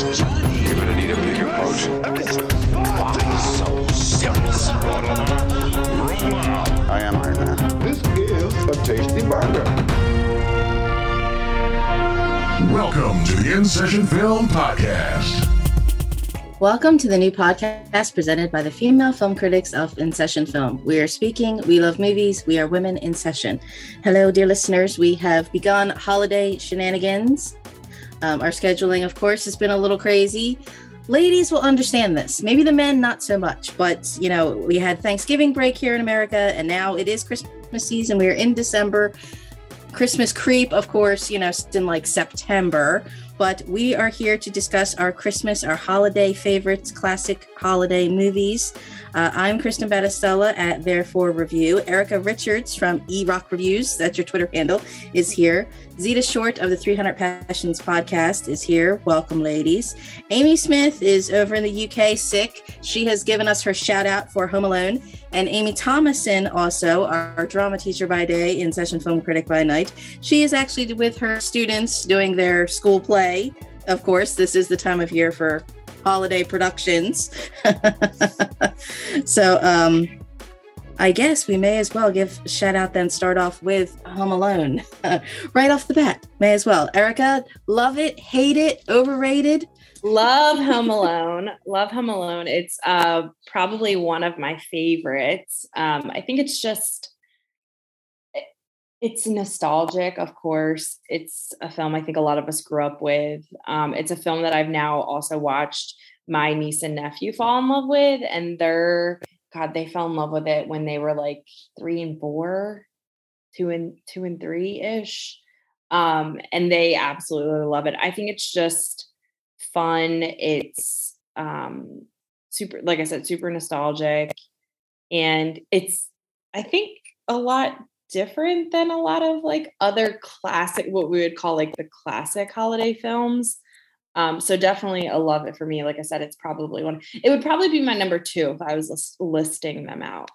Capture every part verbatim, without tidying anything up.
You're gonna need a bigger boat. So serious. I am Iron Man. This is a tasty burger. Welcome to the In Session Film Podcast. Welcome to the new podcast presented by the female film critics of In Session Film. We are speaking, we love movies, we are women in session. Hello, dear listeners. We have begun holiday shenanigans. Um, our scheduling, of course, has been a little crazy. Ladies will understand this. Maybe the men, not so much. But, you know, we had Thanksgiving break here in America, and now it is Christmas season. We are in December. Christmas creep, of course, you know, in like September. But we are here to discuss our Christmas, our holiday favorites, classic holiday movies. Uh, I'm Kristen Battistella at Therefore Review. Erica Richards from E-Rock Reviews, that's your Twitter handle, is here. Zita Short of the three hundred Passions podcast is here. Welcome, ladies. Amy Smith is over in the U K sick. She has given us her shout out for Home Alone. And Amy Thomason, also our, our drama teacher by day, In Session film critic by night. She is actually with her students doing their school play. Of course, this is the time of year for holiday productions. So um, I guess we may as well give a shout out then, start off with Home Alone. Right off the bat, may as well. Erica, love it, hate it, overrated? Love Home Alone. Love Home Alone. It's uh, probably one of my favorites. Um, I think it's just, it's nostalgic, of course. It's a film I think a lot of us grew up with. Um, it's a film that I've now also watched my niece and nephew fall in love with. And they're, God, they fell in love with it when they were like three and four, two and two and three-ish. Um, and they absolutely love it. I think it's just fun. It's um super, like I said, super nostalgic, and it's I think a lot different than a lot of like other classic, what we would call like the classic holiday films. Um so definitely a love it for me. Like I said, it's probably one, it would probably be my number two if I was list- listing them out.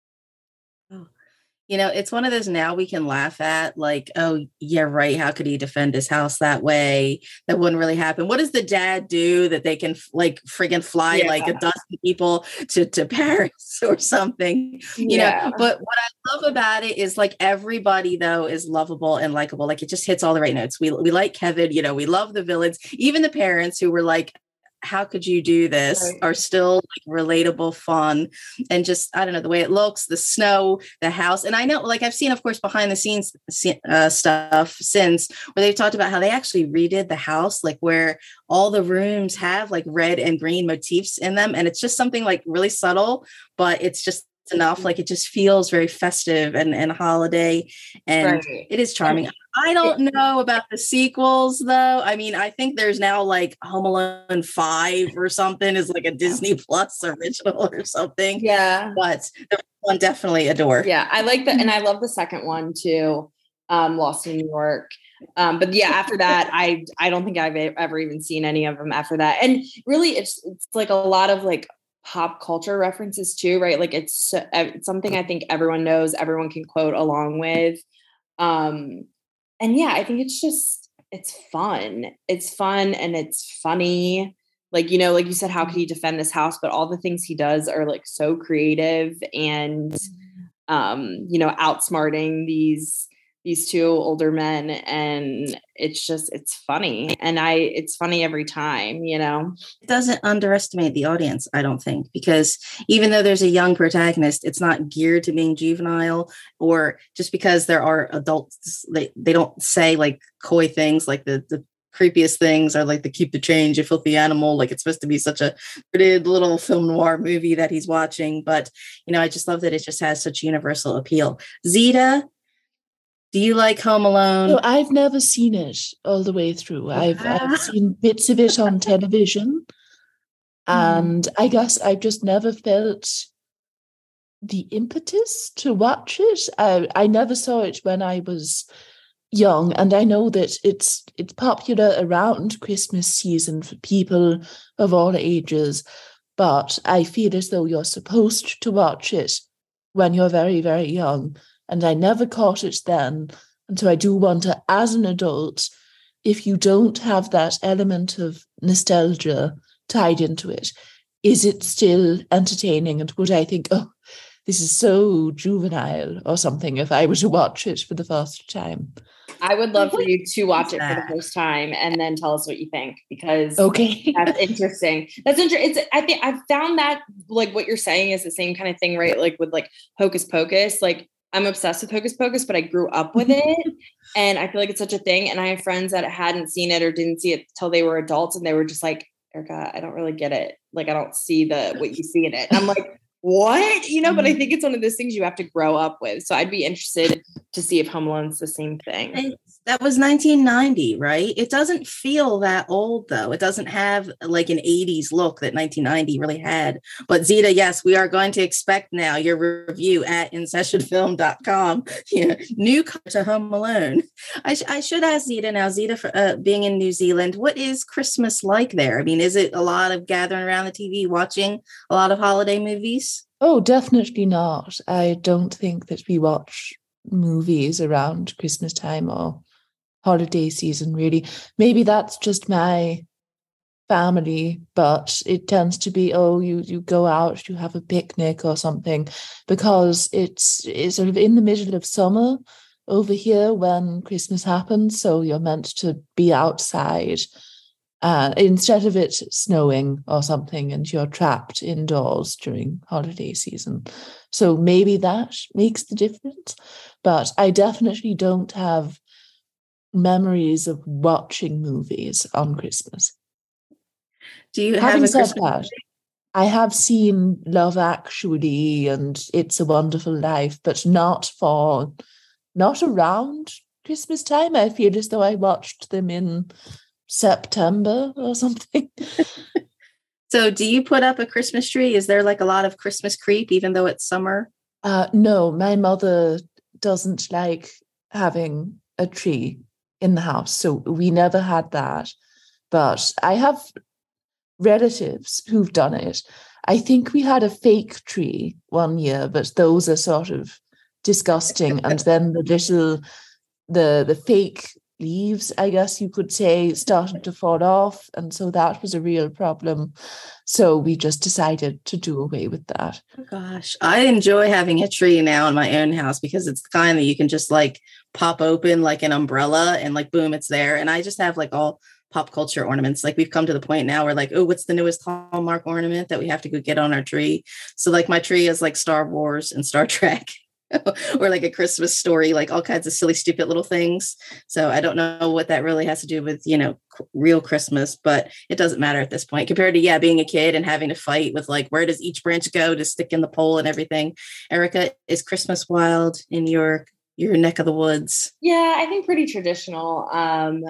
You know, it's one of those now we can laugh at, like, oh, yeah, right. How could he defend his house that way? That wouldn't really happen. What does the dad do that they can like friggin' fly yeah. like a dozen people to, to Paris or something? You yeah. know, but what I love about it is like everybody, though, is lovable and likable. Like it just hits all the right notes. We, we like Kevin, you know, we love the villains, even the parents who were like, how could you do this, right, are still like relatable, fun, and just, I don't know, the way it looks, the snow, the house. And I know, like I've seen, of course, behind the scenes uh, stuff since where they've talked about how they actually redid the house, like where all the rooms have like red and green motifs in them. And it's just something like really subtle, but it's just enough. Like it just feels very festive and, and holiday, and right. It is charming. I don't know about the sequels though. I mean, I think there's now like Home Alone five or something is like a Disney Plus original or something. Yeah. But the first one definitely adore. Yeah. I like that. And I love the second one too. Um, Lost in New York. Um, but yeah, after that, I, I don't think I've ever even seen any of them after that. And really it's, it's like a lot of like pop culture references too, right? Like it's, it's something I think everyone knows, everyone can quote along with. Um, and yeah, I think it's just, it's fun. It's fun and it's funny. Like, you know, like you said, how could he defend this house? But all the things he does are like so creative and, um, you know, outsmarting these these two older men, and it's just, it's funny. And I, it's funny every time, you know. It doesn't underestimate the audience, I don't think, because even though there's a young protagonist, it's not geared to being juvenile, or just because there are adults, they, they don't say like coy things, like the, the creepiest things are like the keep the change, you filthy animal. Like it's supposed to be such a pretty little film noir movie that he's watching. But, you know, I just love that it just has such universal appeal. Zita, do you like Home Alone? No, I've never seen it all the way through. I've I've seen bits of it on television, and I guess I've just never felt the impetus to watch it. I I never saw it when I was young, and I know that it's it's popular around Christmas season for people of all ages, but I feel as though you're supposed to watch it when you're very, very young. And I never caught it then. And so I do want to, as an adult, if you don't have that element of nostalgia tied into it, is it still entertaining? And would I think, oh, this is so juvenile or something if I were to watch it for the first time? I would love for you to watch it for the first time and then tell us what you think, because okay, that's interesting. That's interesting. It's I think I've found that like what you're saying is the same kind of thing, right? Like with like Hocus Pocus, like I'm obsessed with Hocus Pocus, but I grew up with it and I feel like it's such a thing. And I have friends that hadn't seen it or didn't see it till they were adults and they were just like, Erica, I don't really get it. Like, I don't see the what you see in it. And I'm like, what? You know, but I think it's one of those things you have to grow up with. So I'd be interested to see if Home Alone's the same thing. It's, that was nineteen ninety, right? It doesn't feel that old, though. It doesn't have like an eighties look that nineteen ninety really had. But Zita, yes, we are going to expect now your review at in session film dot com. Yeah, new to Home Alone. I, sh- I should ask Zita now, Zita, for, uh, being in New Zealand, what is Christmas like there? I mean, is it a lot of gathering around the T V, watching a lot of holiday movies? Oh, definitely not. I don't think that we watch movies around Christmas time or holiday season, really. Maybe that's just my family, but it tends to be, oh, you you go out, you have a picnic or something, because it's, it's sort of in the middle of summer over here when Christmas happens, so you're meant to be outside. Uh, instead of it snowing or something and you're trapped indoors during holiday season. So maybe that makes the difference. But I definitely don't have memories of watching movies on Christmas. Do you Having have a said Christmas that, movie? I have seen Love Actually and It's a Wonderful Life, but not for, not around Christmas time. I feel as though I watched them in September or something. So do you put up a Christmas tree? Is there like a lot of Christmas creep, even though it's summer? Uh, no, my mother doesn't like having a tree in the house, so we never had that. But I have relatives who've done it. I think we had a fake tree one year, but those are sort of disgusting. And then the little, the the fake leaves, I guess you could say, started to fall off. And so that was a real problem. So we just decided to do away with that. Oh, gosh, I enjoy having a tree now in my own house because it's the kind that you can just like pop open like an umbrella and like, boom, it's there. And I just have like all pop culture ornaments. Like we've come to the point now where like, oh, what's the newest Hallmark ornament that we have to go get on our tree? So like my tree is like Star Wars and Star Trek. Or like a Christmas Story, like all kinds of silly, stupid little things. So I don't know what that really has to do with, you know, real Christmas, but it doesn't matter at this point compared to, yeah, being a kid and having to fight with like, where does each branch go to stick in the pole and everything. Erica, is Christmas wild in your, your neck of the woods? Yeah, I think pretty traditional. Um,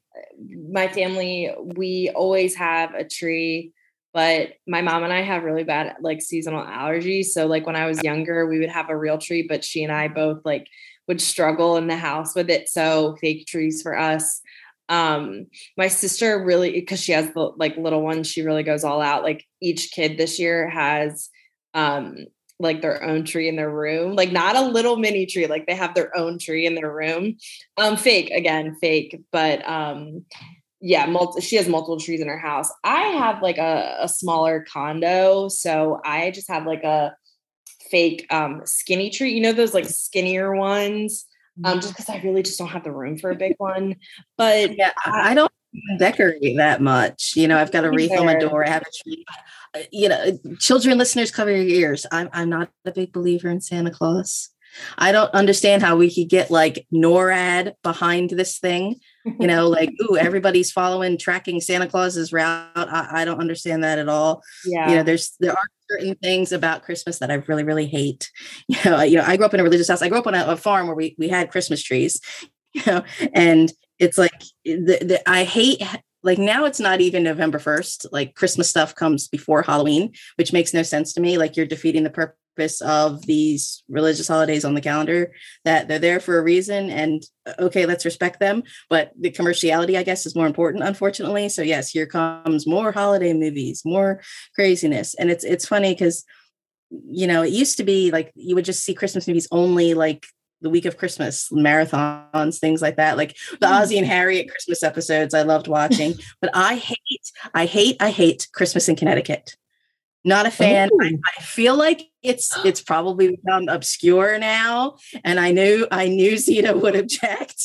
my family, we always have a tree. But my mom and I have really bad like seasonal allergies. So like when I was younger, we would have a real tree, but she and I both like would struggle in the house with it. So fake trees for us. Um, my sister really, because she has the like little ones, she really goes all out. Like each kid this year has um like their own tree in their room, like not a little mini tree, like they have their own tree in their room. Um, fake again, fake, but um yeah, multi- she has multiple trees in her house. I have like a, a smaller condo. So I just have like a fake um, skinny tree. You know, those like skinnier ones, um, just because I really just don't have the room for a big one. But yeah, I, I don't decorate that much. You know, I've got a wreath on my door. I have a tree. You know, children, listeners, cover your ears. I'm, I'm not a big believer in Santa Claus. I don't understand how we could get like NORAD behind this thing. You know, like, ooh, everybody's following, tracking Santa Claus's route. I, I don't understand that at all. Yeah. You know, there's, there are certain things about Christmas that I really, really hate. You know, you know, I grew up in a religious house. I grew up on a, a farm where we, we had Christmas trees, you know, and it's like, the, the, I hate, like now it's not even November first, like Christmas stuff comes before Halloween, which makes no sense to me. Like you're defeating the purpose of these religious holidays on the calendar, that they're there for a reason, and okay, let's respect them, but the commerciality, I guess, is more important, unfortunately. So yes, here comes more holiday movies, more craziness. And it's it's funny because, you know, it used to be like you would just see Christmas movies only like the week of Christmas marathons, things like that, like the Ozzie and Harriet Christmas episodes I loved watching. But I hate, I hate, I hate Christmas in Connecticut. Not a fan. I, I feel like it's it's probably become obscure now, and I knew I knew Zita would object.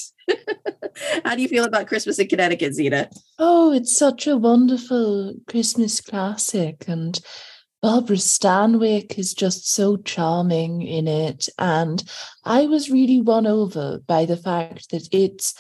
How do you feel about Christmas in Connecticut, Zita? Oh, it's such a wonderful Christmas classic, and Barbara Stanwyck is just so charming in it. And I was really won over by the fact that it's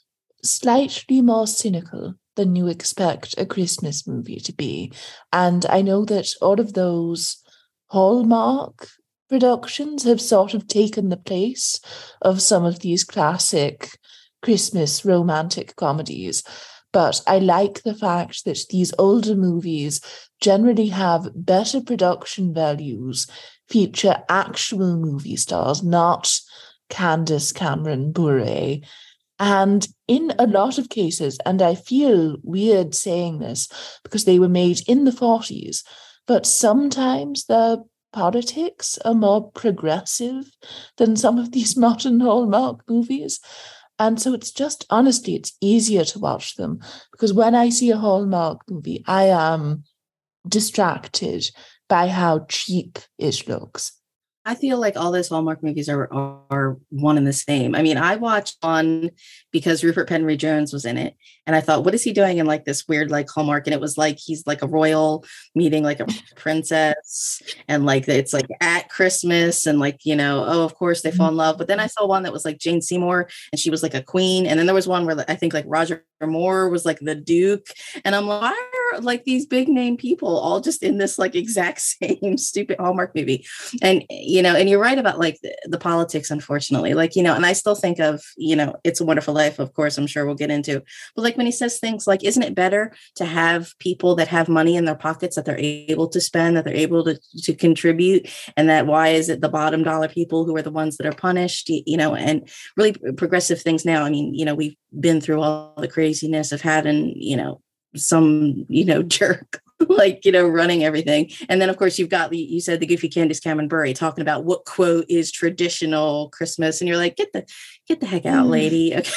slightly more cynical than you expect a Christmas movie to be. And I know that all of those Hallmark productions have sort of taken the place of some of these classic Christmas romantic comedies. But I like the fact that these older movies generally have better production values, feature actual movie stars, not Candace Cameron Bure. And in a lot of cases, and I feel weird saying this because they were made in the forties, but sometimes the politics are more progressive than some of these modern Hallmark movies. And so it's just, honestly, it's easier to watch them because when I see a Hallmark movie, I am distracted by how cheap it looks. I feel like all those Hallmark movies are are one and the same. I mean, I watched one because Rupert Penry Jones was in it, and I thought, what is he doing in like this weird like Hallmark? And it was like he's like a royal meeting like a princess, and like it's like at Christmas, and like, you know, oh, of course they fall in love. But then I saw one that was like Jane Seymour, and she was like a queen, and then there was one where I think like Roger Moore was like the Duke, and I'm like, why are like these big name people all just in this like exact same stupid Hallmark movie? And you know, and you're right about like the, the politics, unfortunately, like, you know, and I still think of, you know, It's a Wonderful Life, of course, I'm sure we'll get into, but like when he says things like, isn't it better to have people that have money in their pockets that they're able to spend, that they're able to, to contribute, and that why is it the bottom dollar people who are the ones that are punished, you know, and really progressive things now. I mean, you know, we've been through all the craziness of having, you know, some, you know, jerk like, you know, running everything. And then, of course, you've got, you said the goofy Candace Cameron Bure talking about what quote is traditional Christmas. And you're like, get the, get the heck out, lady. Okay.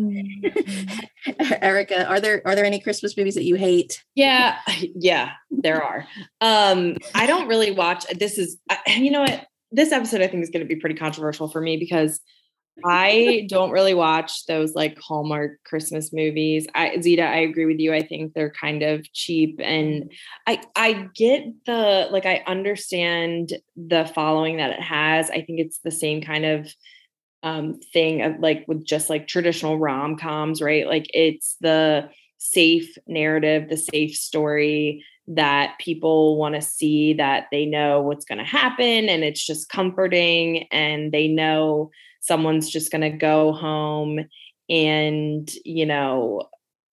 Erica, are there, are there any Christmas movies that you hate? Yeah. Yeah, there are. Um, I don't really watch, this is, you know what, this episode I think is going to be pretty controversial for me because I don't really watch those like Hallmark Christmas movies. I, Zita, I agree with you. I think they're kind of cheap, and I I get the, like, I understand the following that it has. I think it's the same kind of um, thing of like with just like traditional rom-coms, right? Like it's the safe narrative, the safe story that people want to see, that they know what's going to happen, and it's just comforting, and they know someone's just going to go home and, you know,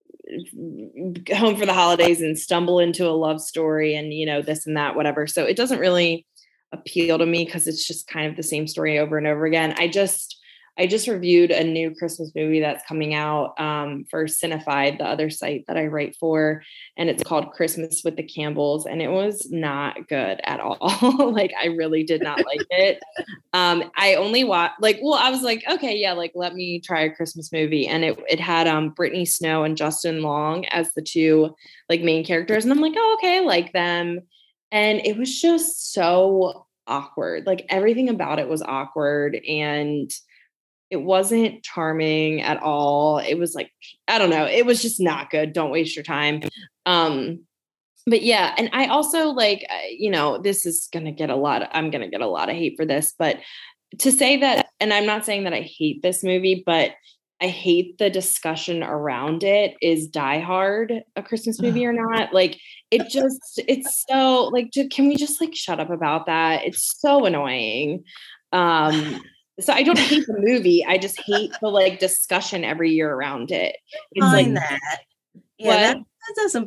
home for the holidays and stumble into a love story and, you know, this and that, whatever. So it doesn't really appeal to me because it's just kind of the same story over and over again. I just, I just reviewed a new Christmas movie that's coming out um, for Cinefied, the other site that I write for, and it's called Christmas with the Campbells, and it was not good at all. Like, I really did not like it. Um, I only watched, like, well, I was like, okay, yeah, like, let me try a Christmas movie, and it it had um, Brittany Snow and Justin Long as the two, like, main characters, and I'm like, oh, okay, I like them, and it was just so awkward. Like, everything about it was awkward, and it wasn't charming at all. It was like, I don't know. It was just not good. Don't waste your time. Um, but yeah. And I also like, you know, this is going to get a lot, of, I'm going to get a lot of hate for this, but to say that, and I'm not saying that I hate this movie, but I hate the discussion around it. Is Die Hard a Christmas movie or not? Like, it just, it's so like, can we just like shut up about that? It's so annoying. Um, So I don't hate the movie. I just hate the like discussion every year around it. It's Find like that. Yeah, that, that doesn't bother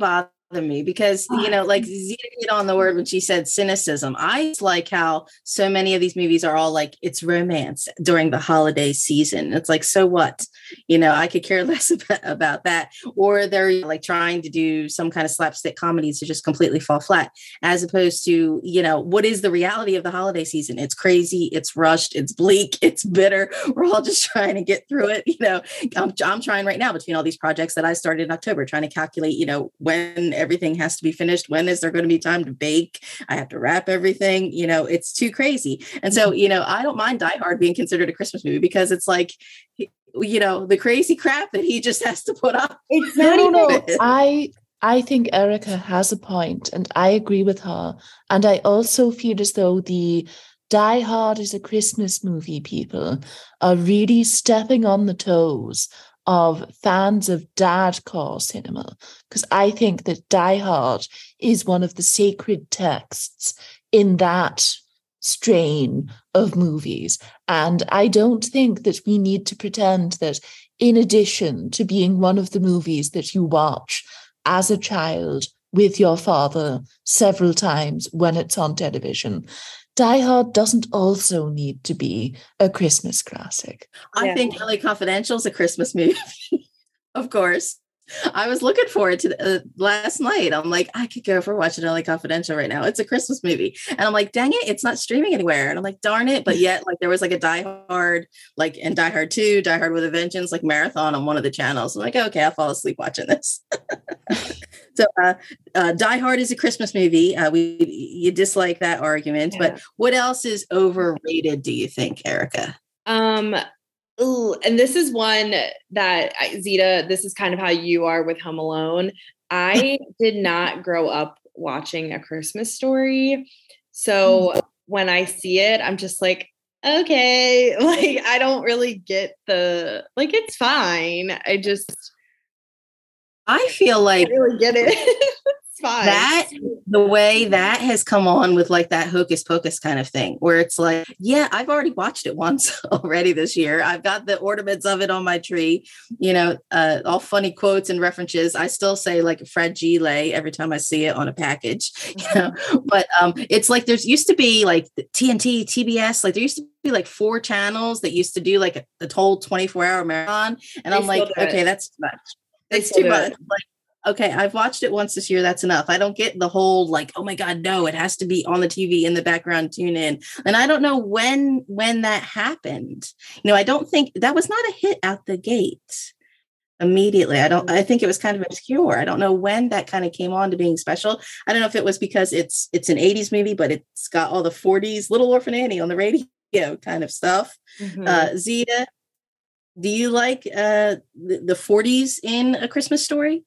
me because, you know, like Zita hit on the word when she said cynicism. I like how so many of these movies are all like, it's romance during the holiday season. It's like, so what? You know, I could care less about, about that. Or they're like trying to do some kind of slapstick comedies to just completely fall flat, as opposed to, you know, what is the reality of the holiday season? It's crazy. It's rushed. It's bleak. It's bitter. We're all just trying to get through it. You know, I'm, I'm trying right now between all these projects that I started in October, trying to calculate, you know, when everything has to be finished. When is there going to be time to bake? I have to wrap everything. You know, it's too crazy. And so, you know, I don't mind Die Hard being considered a Christmas movie because it's like, you know, the crazy crap that he just has to put up. It's no, no, no. I I think Erica has a point, and I agree with her. And I also feel as though the Die Hard is a Christmas movie people are really stepping on the toes of fans of dadcore cinema, because I think that Die Hard is one of the sacred texts in that strain of movies. And I don't think that we need to pretend that in addition to being one of the movies that you watch as a child with your father several times when it's on television, Die Hard doesn't also need to be a Christmas classic. I yeah. think L A Confidential is a Christmas movie. Of course. I was looking forward to the, uh, last night. I'm like, I could go for watching L A Confidential right now. It's a Christmas movie. And I'm like, dang it, it's not streaming anywhere. And I'm like, darn it. But yet, like, there was like a Die Hard, like, and Die Hard two, Die Hard with a Vengeance, like marathon on one of the channels. I'm like, okay, I'll fall asleep watching this. So uh, uh, Die Hard is a Christmas movie. Uh, we You dislike that argument. Yeah. But what else is overrated, do you think, Erica? Um. Ooh, and this is one that, Zita, this is kind of how you are with Home Alone. I did not grow up watching A Christmas Story. So when I see it, I'm just like, okay, like, I don't really get the, like, it's fine. I just, I feel like I really get it. Fine. That the way that has come on with like that hocus pocus kind of thing where it's like, yeah, I've already watched it once already this year. I've got the ornaments of it on my tree, you know, uh, all funny quotes and references. I still say like fragile every time I see it on a package, you know, but um, it's like there's used to be like T N T, T B S, like there used to be like four channels that used to do like a, a whole twenty-four hour marathon. And they I'm like, okay, that's too much. It's too much. Like, okay, I've watched it once this year. That's enough. I don't get the whole like, oh my God, no, it has to be on the T V in the background, tune in. And I don't know when, when that happened. You know, I don't think that was not a hit out the gate immediately. I don't, I think it was kind of obscure. I don't know when that kind of came on to being special. I don't know if it was because it's, it's an eighties movie, but it's got all the forties Little Orphan Annie on the radio kind of stuff. Mm-hmm. Uh, Zita, do you like uh, the, the forties in A Christmas Story?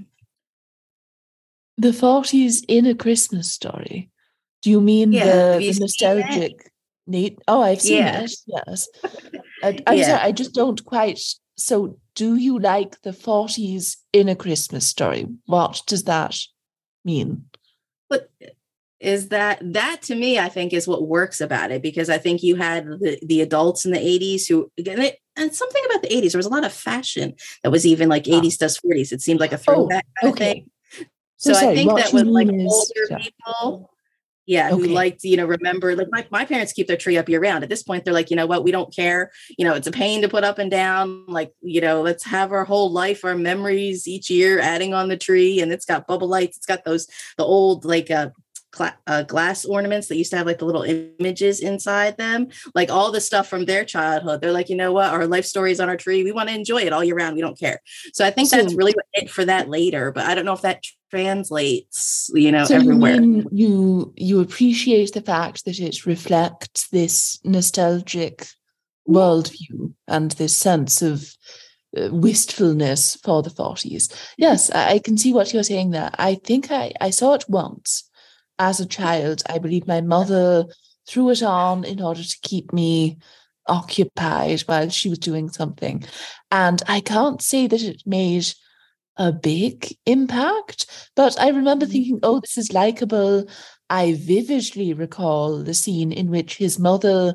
The forties in A Christmas Story. Do you mean yeah, the, the nostalgic need? Oh, I've seen yeah. it. Yes. I, I'm yeah. sorry, I just don't quite. So, do you like the forties in A Christmas Story? What does that mean? But is that that to me? I think is what works about it, because I think you had the, the adults in the eighties who and, it, and something about the eighties. There was a lot of fashion that was even like eighties oh. does forties. It seemed like a throwback oh, kind okay. of thing. So sorry, I think that was like is, older yeah. people, yeah, okay. who liked, you know, remember, like my, my parents keep their tree up year round. At this point, they're like, you know what, we don't care. You know, it's a pain to put up and down. Like, you know, let's have our whole life, our memories each year adding on the tree. And it's got bubble lights. It's got those, the old like uh, cl- uh, glass ornaments that used to have like the little images inside them, like all the stuff from their childhood. They're like, you know what, our life stories on our tree. We want to enjoy it all year round. We don't care. So I think so, that's really it for that later. But I don't know if that translates, you know, so everywhere. You, mean you you appreciate the fact that it reflects this nostalgic worldview and this sense of uh, wistfulness for the forties. Yes, I, I can see what you're saying there. I think I, I saw it once as a child. I believe my mother threw it on in order to keep me occupied while she was doing something. And I can't say that it made a big impact, but I remember thinking, oh, this is likable. I vividly recall the scene in which his mother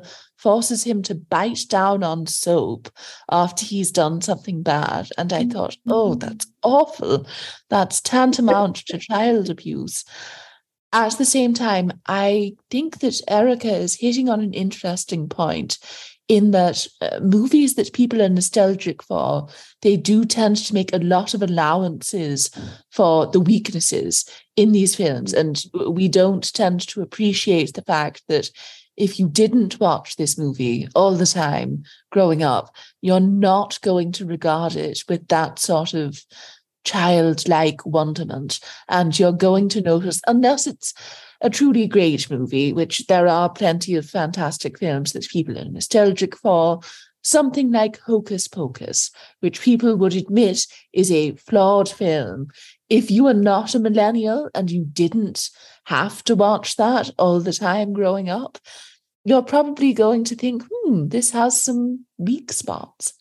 forces him to bite down on soap after he's done something bad. And I thought, oh, that's awful. That's tantamount to child abuse. At the same time, I think that Erica is hitting on an interesting point in that uh, movies that people are nostalgic for, they do tend to make a lot of allowances for the weaknesses in these films. And we don't tend to appreciate the fact that if you didn't watch this movie all the time growing up, you're not going to regard it with that sort of childlike wonderment. And you're going to notice, unless it's a truly great movie, which there are plenty of fantastic films that people are nostalgic for, something like Hocus Pocus, which people would admit is a flawed film. If you are not a millennial and you didn't have to watch that all the time growing up, you're probably going to think, hmm, this has some weak spots.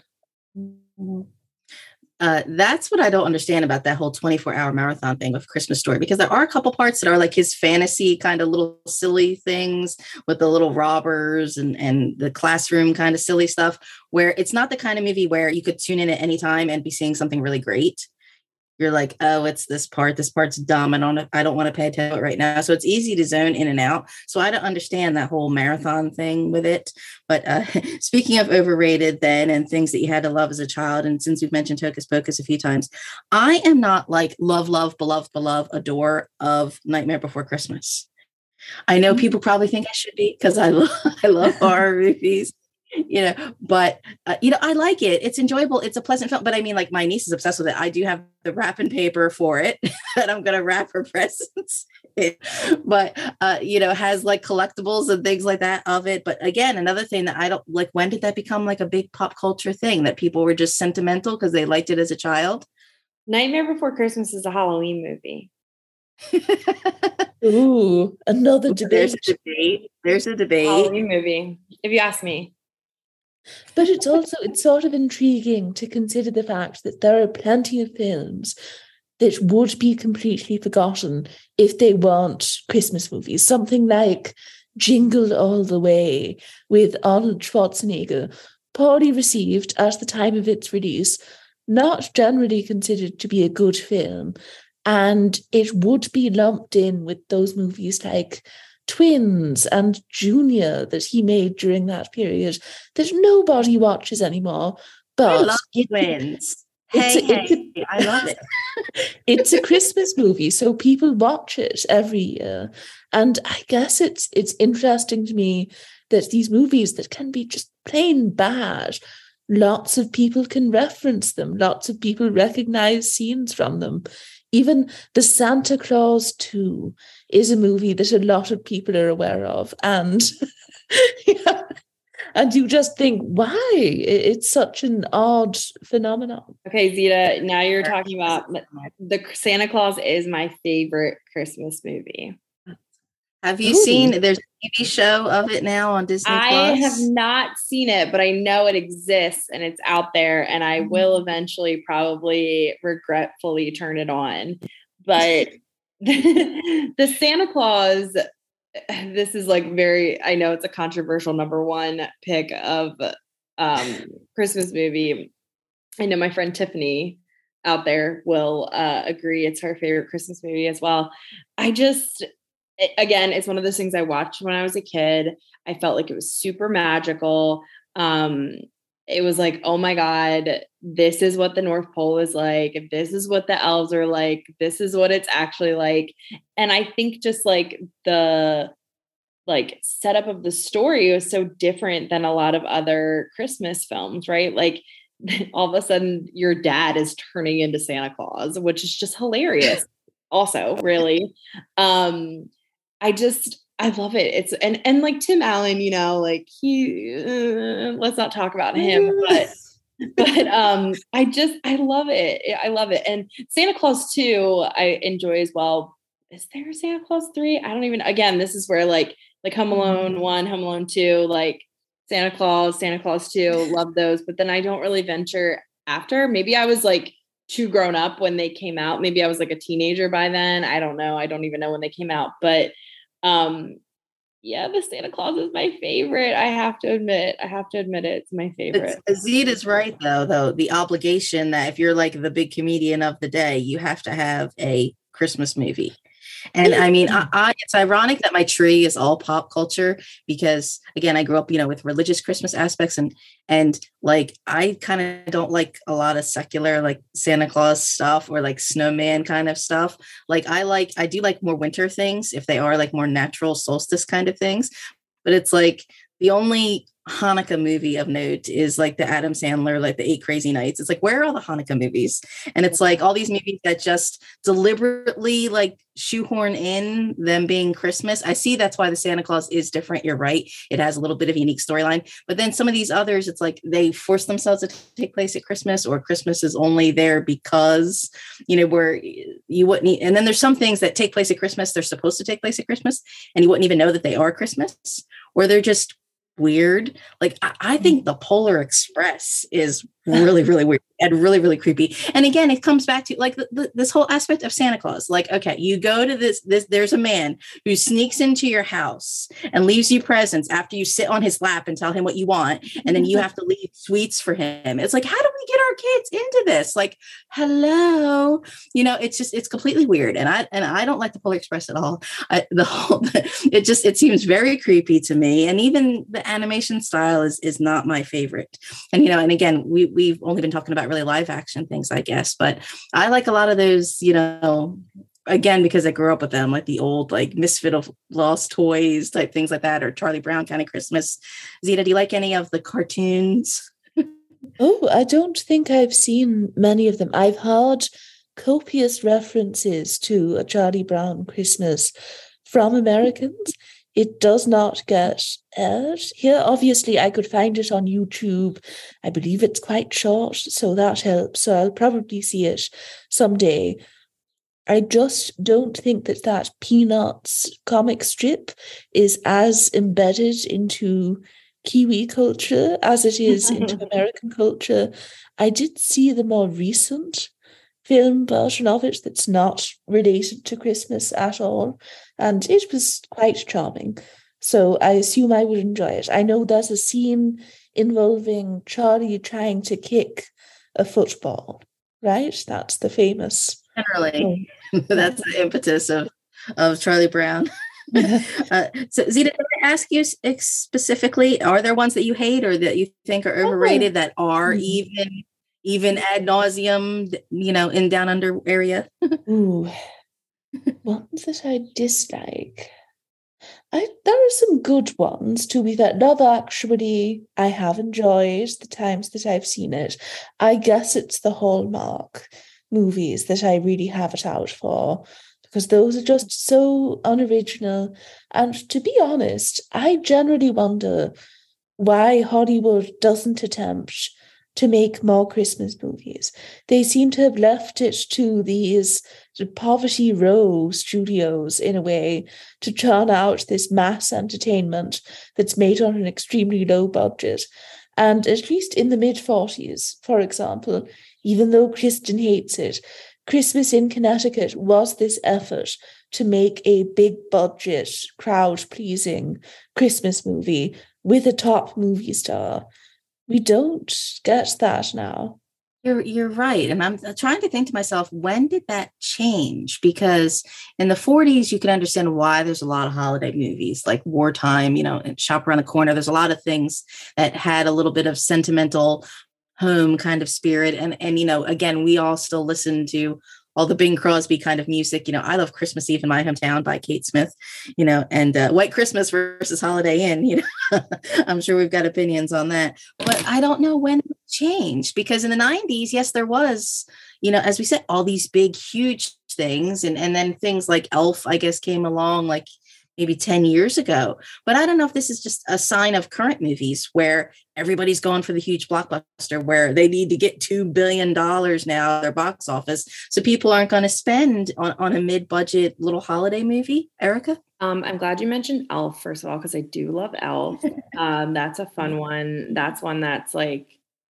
Uh, that's what I don't understand about that whole twenty-four hour marathon thing with Christmas Story, because there are a couple parts that are like his fantasy kind of little silly things with the little robbers and, and the classroom kind of silly stuff, where it's not the kind of movie where you could tune in at any time and be seeing something really great. You're like, oh, it's this part. This part's dumb. I don't, I don't want to pay attention to it right now. So it's easy to zone in and out. So I don't understand that whole marathon thing with it. But uh, speaking of overrated then and things that you had to love as a child, and since we've mentioned Hocus Pocus a few times, I am not like love, love, beloved, beloved, adore of Nightmare Before Christmas. I know people probably think I should be because I love, I love horror movies. You know, but, uh, you know, I like it. It's enjoyable. It's a pleasant film. But I mean, like, my niece is obsessed with it. I do have the wrapping paper for it that I'm going to wrap her presents in. But, uh, you know, has like collectibles and things like that of it. But again, another thing that I don't like, when did that become like a big pop culture thing that people were just sentimental because they liked it as a child? Nightmare Before Christmas is a Halloween movie. Ooh, another debate. There's a debate. There's a debate. Halloween movie, if you ask me. But it's also, it's sort of intriguing to consider the fact that there are plenty of films that would be completely forgotten if they weren't Christmas movies. Something like Jingle All the Way with Arnold Schwarzenegger, poorly received at the time of its release, not generally considered to be a good film. And it would be lumped in with those movies like Twins and Junior that he made during that period that nobody watches anymore. But I love it, Twins. Hey, it's a, hey, it's a, I love it. It's a Christmas movie, so people watch it every year. And I guess it's it's interesting to me that these movies that can be just plain bad, lots of people can reference them. Lots of people recognize scenes from them. Even The Santa Claus two is a movie that a lot of people are aware of. And, yeah, and you just think, why? It's such an odd phenomenon. Okay, Zita, now you're talking about the Santa Claus is my favorite Christmas movie. Have you Ooh. seen, there's a T V show of it now on Disney Plus? I have not seen it, but I know it exists and it's out there, and I will eventually probably regretfully turn it on. But the Santa Claus, this is like very, I know it's a controversial number one pick of um, Christmas movie. I know my friend Tiffany out there will uh, agree it's her favorite Christmas movie as well. I just... Again, it's one of those things I watched when I was a kid. I felt like it was super magical. Um, it was like, oh my God, this is what the North Pole is like. This is what the elves are like. This is what it's actually like. And I think just like the like setup of the story was so different than a lot of other Christmas films, right? Like all of a sudden your dad is turning into Santa Claus, which is just hilarious. Also, really. Um, I just, I love it. It's, and, and like Tim Allen, you know, like he, uh, let's not talk about him, but, but, um, I just, I love it. I love it. And Santa Claus two, I enjoy as well. Is there a Santa Claus three? I don't even, again, this is where like, like Home Alone one, Home Alone two, like Santa Claus, Santa Claus two, love those. But then I don't really venture after. Maybe I was like too grown up when they came out. Maybe I was like a teenager by then. I don't know. I don't even know when they came out, but Um, Yeah, the Santa Claus is my favorite. I have to admit, I have to admit it. It's my favorite. Zed is right though, though the obligation that if you're like the big comedian of the day, you have to have a Christmas movie. And I mean, I, I, it's ironic that my tree is all pop culture because, again, I grew up, you know, with religious Christmas aspects, and and like I kind of don't like a lot of secular like Santa Claus stuff or like snowman kind of stuff. Like I like I do like more winter things if they are like more natural solstice kind of things. But it's like the only Hanukkah movie of note is like the Adam Sandler, like the Eight Crazy Nights. It's like, where are all the Hanukkah movies? And it's like all these movies that just deliberately like shoehorn in them being Christmas. I see that's why the Santa Claus is different. You're right. It has a little bit of a unique storyline. But then some of these others, it's like they force themselves to take place at Christmas, or Christmas is only there because, you know, where you wouldn't. E- and then there's some things that take place at Christmas. They're supposed to take place at Christmas, and you wouldn't even know that they are Christmas, or they're just weird. Like I, I think the Polar Express is really, really weird and really, really creepy. And again, it comes back to like the, the, this whole aspect of Santa Claus. Like, okay, you go to this, this, there's a man who sneaks into your house and leaves you presents after you sit on his lap and tell him what you want. And then you have to leave sweets for him. It's like, how do we get our kids into this? Like, hello, you know, it's just, it's completely weird. And I, and I don't like the Polar Express at all. I, the whole, it just, it seems very creepy to me. And even the animation style is, is not my favorite. And, you know, and again, we, we've only been talking about really live action things, I guess, but I like a lot of those, you know, again, because I grew up with them, like the old, like Misfit of Lost Toys type things like that, or Charlie Brown kind of Christmas. Zita, do you like any of the cartoons? Oh, I don't think I've seen many of them. I've heard copious references to a Charlie Brown Christmas from Americans. It does not get aired here. Obviously, I could find it on YouTube. I believe it's quite short, so that helps. So I'll probably see it someday. I just don't think that that Peanuts comic strip is as embedded into Kiwi culture as it is into American culture. I did see the more recent film version of it that's not related to Christmas at all, and it was quite charming. So I assume I would enjoy it. I know there's a scene involving Charlie trying to kick a football, right? That's the famous. Generally, oh. That's the impetus of, of Charlie Brown. uh, so Zita, can I ask you specifically, are there ones that you hate or that you think are overrated, that are mm-hmm. even even ad nauseum, you know, in Down Under area? Ooh, ones that I dislike. I there are some good ones, to be fair. Love Actually, I have enjoyed the times that I've seen it. I guess it's the Hallmark movies that I really have it out for, because those are just so unoriginal. And to be honest, I generally wonder why Hollywood doesn't attempt to make more Christmas movies. They seem to have left it to these Poverty Row studios, in a way, to churn out this mass entertainment that's made on an extremely low budget. And at least in the mid-forties, for example, even though Kristen hates it, Christmas in Connecticut was this effort to make a big budget, crowd-pleasing Christmas movie with a top movie star. We don't get that now. You're you're right. And I'm trying to think to myself, when did that change? Because in the forties, you can understand why there's a lot of holiday movies like Wartime, you know, and Shop Around the Corner. There's a lot of things that had a little bit of sentimental home kind of spirit. And, and, you know, again, we all still listen to all the Bing Crosby kind of music. You know, I love Christmas Eve in My Hometown by Kate Smith, you know, and uh, White Christmas versus Holiday Inn, you know, I'm sure we've got opinions on that, but I don't know when it changed, because in the nineties, yes, there was, you know, as we said, all these big, huge things. And, and then things like Elf, I guess, came along like maybe ten years ago. But I don't know if this is just a sign of current movies where everybody's going for the huge blockbuster, where they need to get two billion dollars now at their box office. So people aren't going to spend on, on a mid-budget little holiday movie. Erica? Um, I'm glad you mentioned Elf, first of all, because I do love Elf. Um, that's a fun one. That's one that's like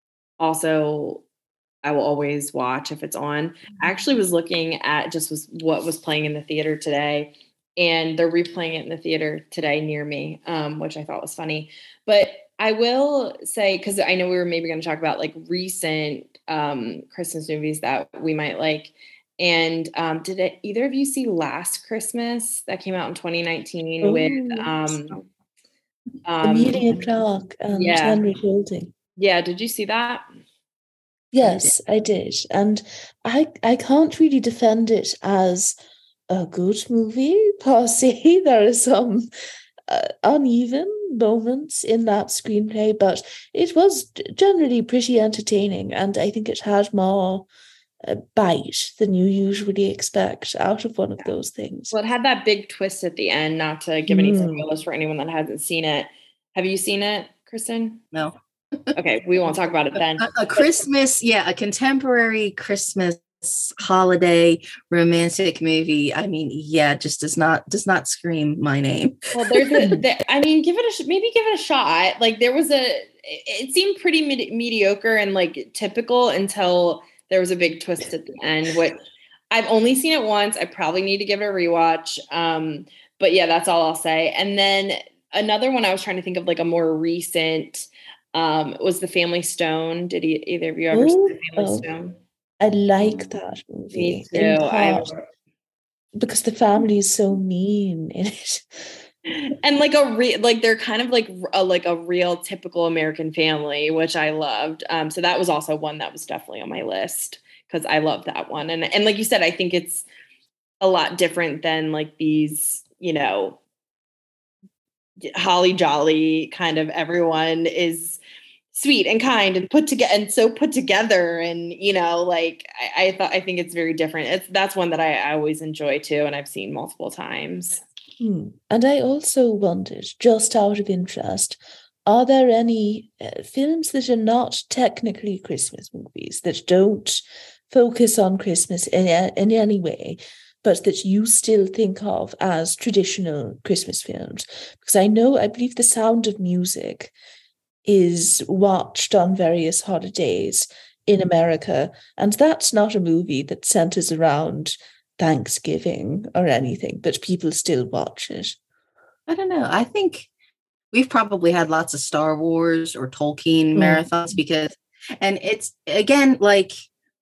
also I will always watch if it's on. I actually was looking at just was what was playing in the theater today. and they're replaying it in the theater today near me, um, which I thought was funny. But I will say, because I know we were maybe going to talk about like recent um, Christmas movies that we might like. And um, did it, either of you see Last Christmas that came out in twenty nineteen Oh, with yes. um, um, Emilia Clarke and yeah. Henry Golding. Yeah, did you see that? Yes, I did. And I I can't really defend it as a good movie per se. There are some uh, uneven moments in that screenplay, but it was generally pretty entertaining, and I think it had more uh, bite than you usually expect out of one of those things. Well, it had that big twist at the end, not to give any Mm. spoilers for anyone that hasn't seen it. Have you seen it, Kristen? No. Okay, we won't talk about it then. A, a Christmas, yeah, a contemporary Christmas holiday romantic movie. I mean, yeah, just does not does not scream my name. Well, there's a, there, I mean, give it a sh- maybe give it a shot. Like there was a, it seemed pretty med- mediocre and like typical until there was a big twist at the end. Which I've only seen it once. I probably need to give it a rewatch. Um, but yeah, that's all I'll say. And then another one I was trying to think of, like a more recent, um, was The Family Stone. Did he, either of you ever Oh, see The Family oh. Stone? I like that movie. Me too. in I'm- part because the family is so mean in it. And like a re- like they're kind of like a like a real typical American family, which I loved. Um, so that was also one that was definitely on my list because I love that one. And and like you said, I think it's a lot different than like these, you know, holly jolly kind of everyone is sweet and kind and put together and so put together. And, you know, like I, I thought I think it's very different. It's that's one that I, I always enjoy too, and I've seen multiple times. Hmm. And I also wondered, just out of interest, are there any uh, films that are not technically Christmas movies, that don't focus on Christmas in, in any way, but that you still think of as traditional Christmas films? Because I know, I believe The Sound of Music is watched on various holidays in America, and that's not a movie that centers around Thanksgiving or anything, but people still watch it. I don't know. I think we've probably had lots of Star Wars or Tolkien Mm. marathons because, and it's again, like,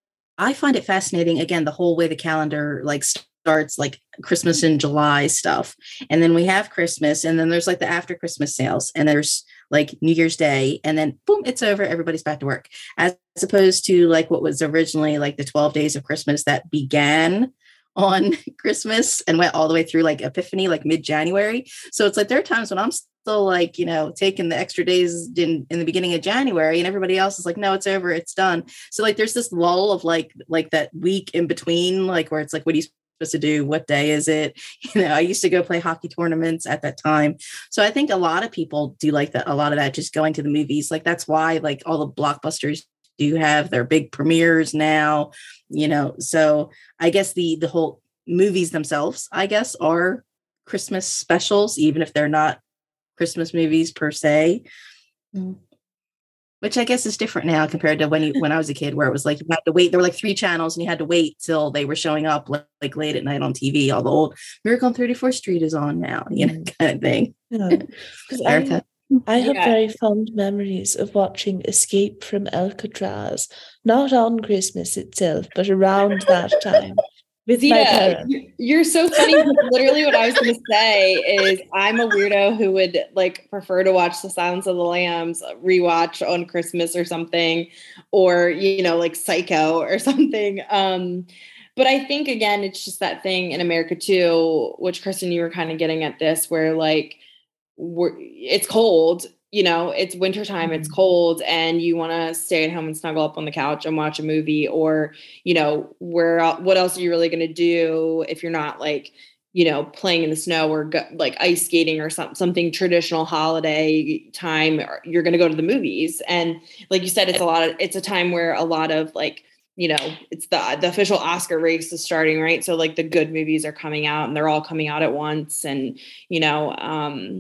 I find it fascinating, again, the whole way the calendar like starts, like Christmas in July stuff. And then we have Christmas, and then there's like the after Christmas sales, and there's like New Year's Day, and then boom, it's over. Everybody's back to work. As opposed to like what was originally like the twelve days of Christmas that began on Christmas and went all the way through like Epiphany, like mid-January. So it's like there are times when I'm still like, you know, taking the extra days in, in the beginning of January, and everybody else is like, no, it's over, it's done. So like there's this lull of like like that week in between, like where it's like, what are you supposed to do? What day is it? You know, I used to go play hockey tournaments at that time. So I think a lot of people do like that, a lot of that, just going to the movies. Like that's why like all the blockbusters do have their big premieres now, you know. So I guess the the whole movies themselves, I guess, are Christmas specials, even if they're not Christmas movies per se. Mm. Which I guess is different now compared to when you, when I was a kid, where it was like you had to wait. There were like three channels, and you had to wait till they were showing up like, like late at night on T V. All the old Miracle on thirty-fourth Street is on now, you know, kind of thing. Yeah. 'Cause I, Erica. I have Yeah. very fond memories of watching Escape from Alcatraz, not on Christmas itself, but around that time with my Zita, parents. you- you're so funny. Because literally what I was going to say is I'm a weirdo who would like prefer to watch The Silence of the Lambs rewatch on Christmas or something, or, you know, like Psycho or something. Um, but I think, again, it's just that thing in America too, which Kristen, you were kind of getting at this, where like we're, it's cold, you know, it's wintertime, it's cold, and you want to stay at home and snuggle up on the couch and watch a movie, or, you know, where, what else are you really going to do if you're not like, you know, playing in the snow or go, like ice skating or some, something traditional holiday time, or you're going to go to the movies. And like you said, it's a lot of, it's a time where a lot of like, you know, it's the, the official Oscar race is starting, right? So like the good movies are coming out, and they're all coming out at once. And, you know, um,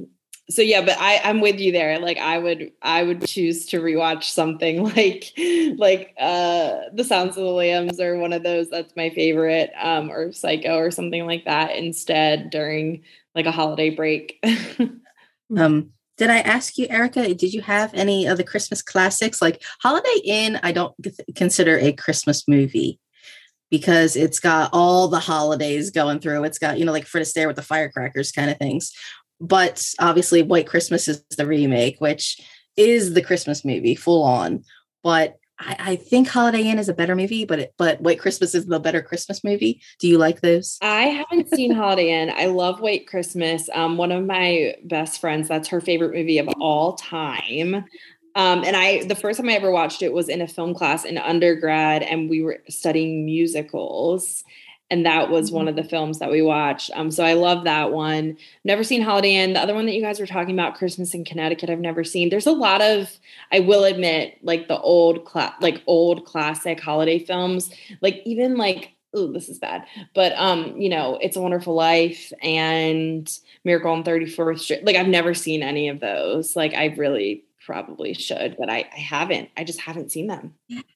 so yeah, but I, I'm with you there. Like I would, I would choose to rewatch something like, like uh, The Silence of the Lambs or one of those. That's my favorite, um, or Psycho or something like that instead during like a holiday break. um, did I ask you, Erica? Did you have any of the Christmas classics? Like Holiday Inn, I don't consider a Christmas movie, because it's got all the holidays going through. It's got, you know, like Fred Astaire with the firecrackers kind of things. But obviously White Christmas is the remake, which is the Christmas movie full on. But I, I think Holiday Inn is a better movie, but it, but White Christmas is the better Christmas movie. Do you like those? I haven't seen Holiday Inn. I love White Christmas. Um, one of my best friends, that's her favorite movie of all time. Um, and I, the first time I ever watched it was in a film class in undergrad, and we were studying musicals. And that was one of the films that we watched. Um, so I love that one. Never seen Holiday Inn. The other one that you guys were talking about, Christmas in Connecticut, I've never seen. There's a lot of, I will admit, like the old, cla- like old classic holiday films, like even like, oh, this is bad, but um, you know, It's a Wonderful Life and Miracle on thirty-fourth Street. Like I've never seen any of those. Like I really probably should, but I, I haven't. I just haven't seen them.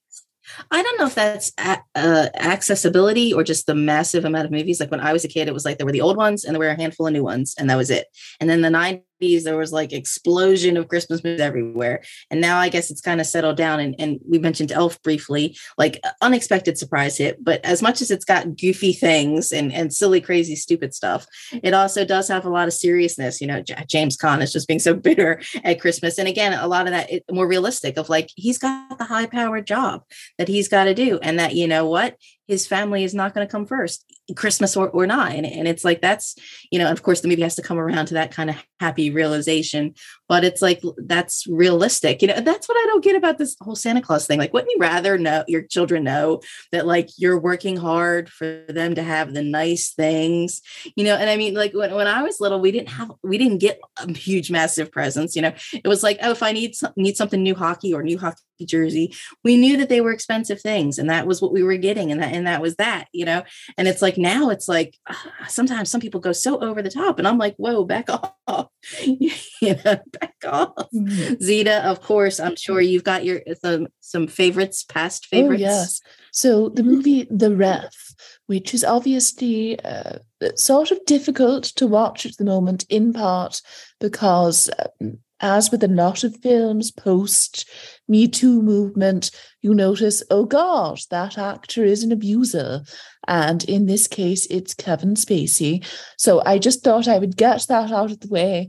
I don't know if that's a- uh, accessibility or just the massive amount of movies. Like when I was a kid, it was like there were the old ones and there were a handful of new ones, and that was it. And then the nineties, there was like explosion of Christmas movies everywhere. And now I guess it's kind of settled down. And, and we mentioned Elf briefly, like unexpected surprise hit. But as much as it's got goofy things and, and silly, crazy, stupid stuff, it also does have a lot of seriousness. You know, J- James Caan is just being so bitter at Christmas. And again, a lot of that it, more realistic of like, he's got the high powered job that he's got to do. And that, you know what, his family is not going to come first, Christmas or, or not. And, and it's like, that's, you know, of course the movie has to come around to that kind of happy realization, but it's like, that's realistic. You know, that's what I don't get about this whole Santa Claus thing. Like, wouldn't you rather know your children know that like you're working hard for them to have the nice things, you know? And I mean, like when, when I was little, we didn't have, we didn't get a huge, massive presents, you know, it was like, oh, if I need, some, need something new hockey or new hockey jersey, we knew that they were expensive things, and that was what we were getting, and that and that was that, you know. And it's like now it's like uh, sometimes some people go so over the top, and I'm like, whoa, back off, you know, back off. Mm-hmm. Zita, of course, I'm sure you've got your some some favorites, past favorites. Oh, yes. So the movie The Ref, which is obviously uh, sort of difficult to watch at the moment, in part because um, as with a lot of films post Me Too movement, you notice, oh God, that actor is an abuser. And in this case, it's Kevin Spacey. So I just thought I would get that out of the way.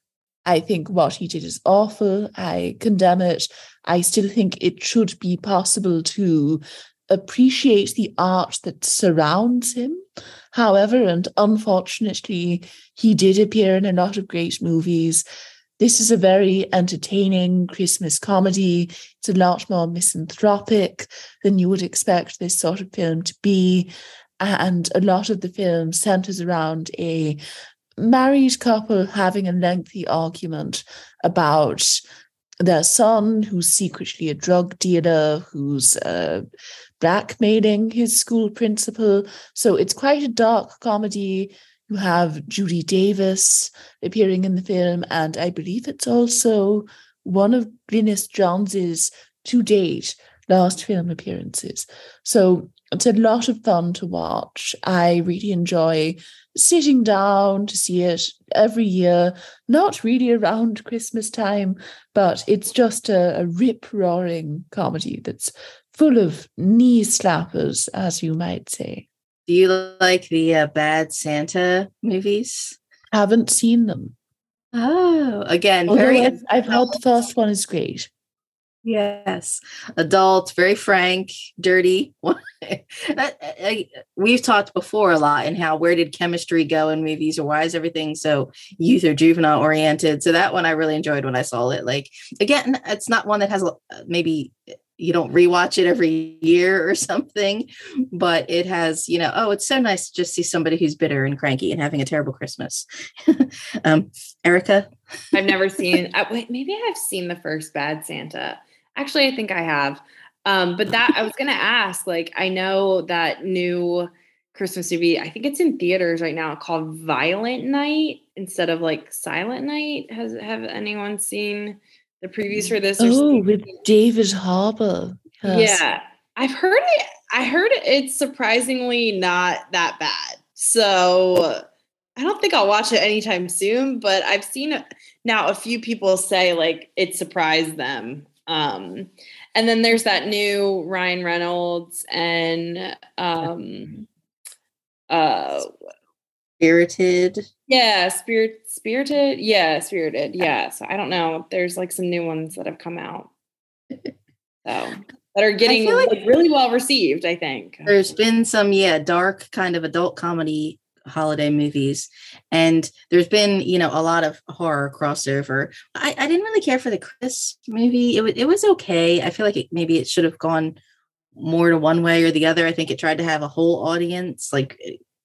I think what he did is awful. I condemn it. I still think it should be possible to appreciate the art that surrounds him. However, and unfortunately, he did appear in a lot of great movies. This is a very entertaining Christmas comedy. It's a lot more misanthropic than you would expect this sort of film to be. And a lot of the film centers around a married couple having a lengthy argument about their son, who's secretly a drug dealer, who's uh, blackmailing his school principal. So it's quite a dark comedy. You have Judy Davis appearing in the film, and I believe it's also one of Glynis Johns's to date last film appearances. So it's a lot of fun to watch. I really enjoy sitting down to see it every year, not really around Christmas time, but it's just a, a rip-roaring comedy that's full of knee slappers, as you might say. Do you like the uh, Bad Santa movies? Haven't seen them. Oh, again, Although very. I've, I've heard the first one is great. Yes, adult, very frank, dirty. I, I, we've talked before a lot in how where did chemistry go in movies, or why is everything so youth or juvenile oriented? So that one I really enjoyed when I saw it. Like again, it's not one that has maybe you don't rewatch it every year or something, but it has, you know, oh, it's so nice to just see somebody who's bitter and cranky and having a terrible Christmas. um, Erica? I've never seen, uh, wait, maybe I've seen the first Bad Santa. Actually, I think I have. Um, but that I was going to ask, like, I know that new Christmas movie. I think it's in theaters right now called Violent Night instead of like Silent Night. Has have anyone seen the previews for this? Oh, with David Harbour. Yes. Yeah, I've heard it. I heard it's surprisingly not that bad. So I don't think I'll watch it anytime soon, but I've seen now a few people say like it surprised them. Um, and then there's that new Ryan Reynolds and um, uh, Spirited. Yeah, Spirit, Spirited. Yeah, Spirited. Yeah. So I don't know. There's like some new ones that have come out. So that are getting like, like really well received, I think. There's been some, yeah, dark kind of adult comedy holiday movies, and there's been, you know, a lot of horror crossover. I, I didn't really care for the Chris movie. It was it was okay. I feel like it, maybe it should have gone more to one way or the other. I think it tried to have a whole audience, like,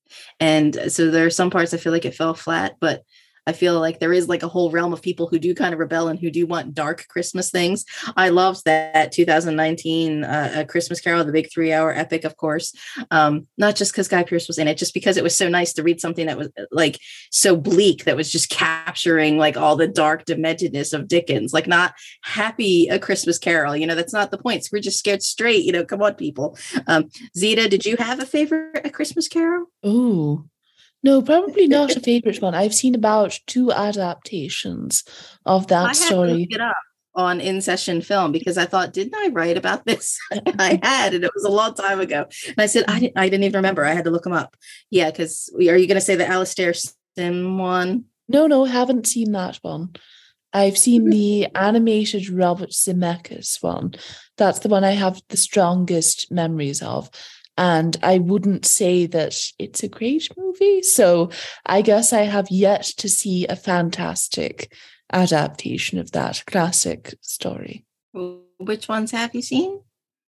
and so there are some parts I feel like it fell flat, but I feel like there is like a whole realm of people who do kind of rebel and who do want dark Christmas things. I loved that two thousand nineteen uh, A Christmas Carol, the big three hour epic, of course. Um, not just because Guy Pearce was in it, just because it was so nice to read something that was like so bleak, that was just capturing like all the dark dementedness of Dickens, like not happy A Christmas Carol. You know, that's not the point. We're just scared straight. You know, come on, people. Um, Zita, did you have a favorite A Christmas Carol? Oh, no, probably not a favorite one. I've seen about two adaptations of that I story. Had to look it up on In Session Film because I thought, didn't I write about this? I had, and it was a long time ago. And I said, I didn't, I didn't even remember. I had to look them up. Yeah, because are you going to say the Alastair Sim one? No, no, haven't seen that one. I've seen the animated Robert Zemeckis one. That's the one I have the strongest memories of. And I wouldn't say that it's a great movie. So I guess I have yet to see a fantastic adaptation of that classic story. Which ones have you seen?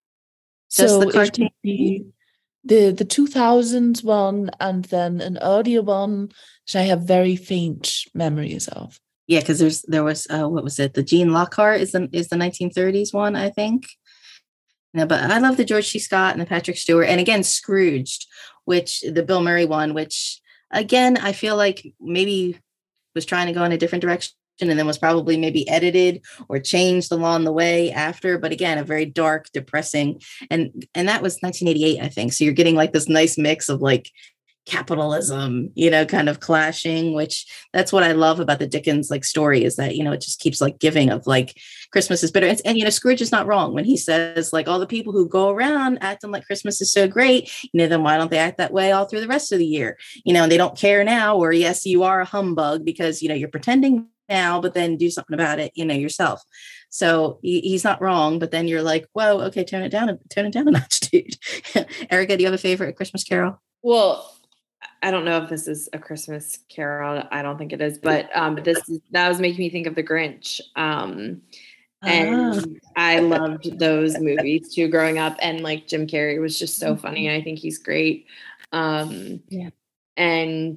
Just so the cartoon? The, the, the two thousands one and then an earlier one that I have very faint memories of. Yeah, because there's there was, uh, what was it? The Gene Lockhart is the, is the nineteen thirties one, I think. No, but I love the George C. Scott and the Patrick Stewart. And again, Scrooged, which the Bill Murray one, which again, I feel like maybe was trying to go in a different direction and then was probably maybe edited or changed along the way after. But again, a very dark, depressing. And, and that was nineteen eighty-eight, I think. So you're getting like this nice mix of like capitalism, you know, kind of clashing, which that's what I love about the Dickens like story is that, you know, it just keeps like giving of like Christmas is bitter. And, and, you know, Scrooge is not wrong when he says like all the people who go around acting like Christmas is so great, you know, then why don't they act that way all through the rest of the year? You know, and they don't care now, or yes, you are a humbug because, you know, you're pretending now, but then do something about it, you know, yourself. So he, he's not wrong, but then you're like, whoa, okay, turn it down, turn it down a notch, dude. Erica, do you have a favorite Christmas Carol? Well, I don't know if this is A Christmas Carol. I don't think it is, but um, this is, that was making me think of The Grinch. Um, and ah. I loved those movies too, growing up. And like Jim Carrey was just so funny. I think he's great. Um, yeah. And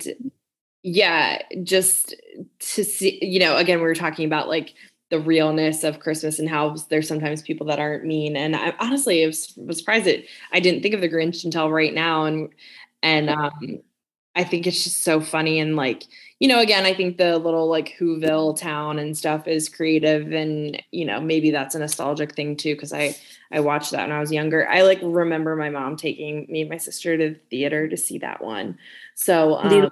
yeah, just to see, you know, again, we were talking about like the realness of Christmas and how there's sometimes people that aren't mean. And I honestly was, was surprised that I didn't think of The Grinch until right now. And, and, um, I think it's just so funny. And like, you know, again, I think the little like Whoville town and stuff is creative, and, you know, maybe that's a nostalgic thing too. Cause I, I watched that when I was younger. I like remember my mom taking me and my sister to the theater to see that one. So, um,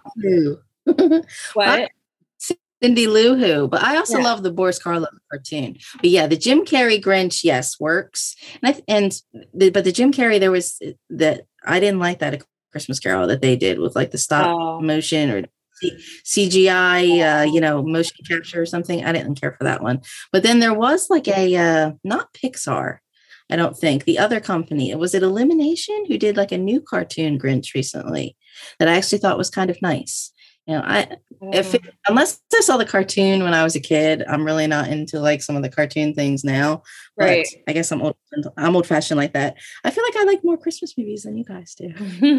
what? Cindy Lou Who, but I also yeah. love the Boris Karloff cartoon. But yeah, the Jim Carrey Grinch, yes, works. And I, and the, but the Jim Carrey, there was that I didn't like that Christmas Carol that they did with like the stop oh. motion or C G I, uh, you know, motion capture or something. I didn't care for that one. But then there was like a, uh, not Pixar, I don't think, the other company. Was it Illumination who did like a new cartoon Grinch recently that I actually thought was kind of nice. You know, I if it, unless I saw the cartoon when I was a kid, I'm really not into like some of the cartoon things now. Right. But I guess I'm old. I'm old fashioned like that. I feel like I like more Christmas movies than you guys do.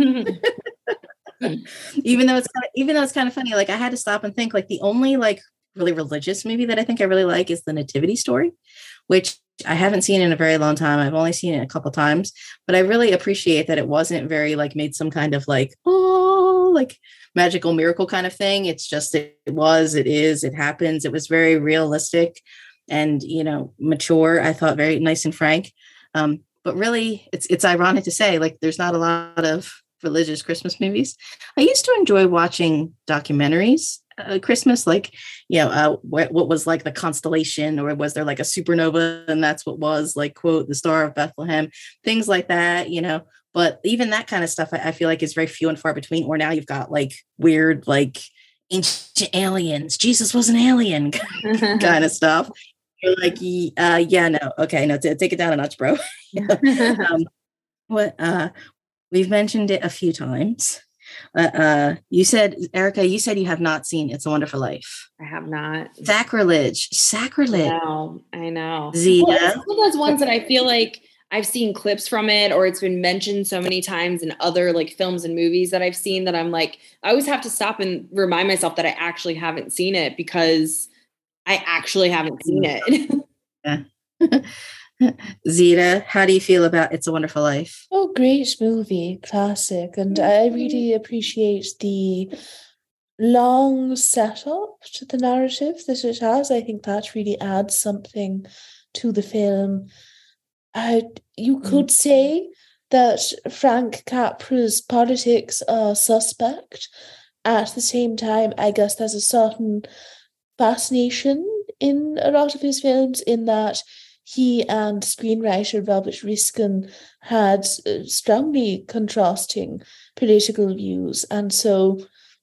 even though it's kind of, even though it's kind of funny, like I had to stop and think. Like the only like really religious movie that I think I really like is The Nativity Story, which I haven't seen in a very long time. I've only seen it a couple times, but I really appreciate that it wasn't very like made some kind of like, oh, like magical miracle kind of thing. It's just, it was, it is, it happens. It was very realistic and, you know, mature. I thought very nice and frank. Um, but really it's, it's ironic to say like, there's not a lot of religious Christmas movies. I used to enjoy watching documentaries uh, Christmas, like, you know, uh, what, what was like the constellation, or was there like a supernova and that's what was like, quote, the Star of Bethlehem, things like that, you know. But even that kind of stuff, I, I feel like is very few and far between. Or now you've got like weird, like ancient aliens, Jesus was an alien kind of stuff. You're like, uh, yeah, no, okay, no, t- take it down a notch, bro. um, what uh, we've mentioned it a few times. Uh, uh, you said, Erica, you said you have not seen It's a Wonderful Life. I have not. Sacrilege. Sacrilege. I know. I know. Zeta. Well, it's one of those ones that I feel like I've seen clips from it, or it's been mentioned so many times in other like films and movies that I've seen that I'm like, I always have to stop and remind myself that I actually haven't seen it, because I actually haven't seen it. Yeah. Zeta, how do you feel about It's a Wonderful Life? Oh, great movie, classic. And I really appreciate the long setup to the narrative that it has. I think that really adds something to the film. Uh, you could say that Frank Capra's politics are suspect. At the same time, I guess there's a certain fascination in a lot of his films in that he and screenwriter Robert Riskin had uh, strongly contrasting political views. And so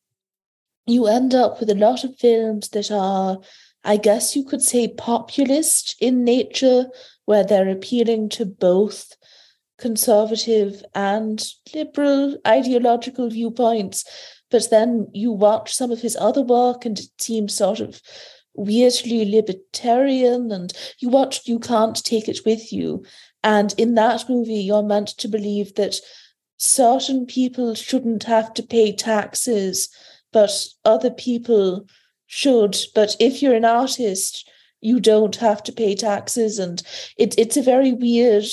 you end up with a lot of films that are, I guess you could say, populist in nature, where they're appealing to both conservative and liberal ideological viewpoints. But then you watch some of his other work and it seems sort of weirdly libertarian, and you watch You Can't Take It With You, and in that movie you're meant to believe that certain people shouldn't have to pay taxes but other people should, but if you're an artist you don't have to pay taxes. And it, it's a very weird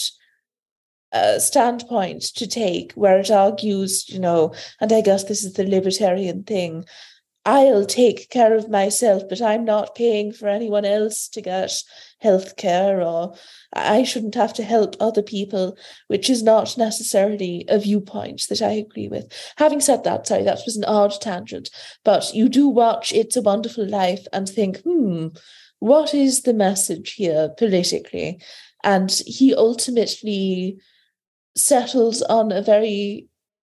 uh, standpoint to take, where it argues, you know, and I guess this is the libertarian thing, I'll take care of myself, but I'm not paying for anyone else to get health care, or I shouldn't have to help other people, which is not necessarily a viewpoint that I agree with. Having said that, sorry, that was an odd tangent, but you do watch It's a Wonderful Life and think, hmm, what is the message here politically? And he ultimately settles on a very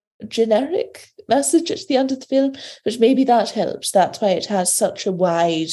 generic message at the end of the film, but maybe that helps. That's why it has such a wide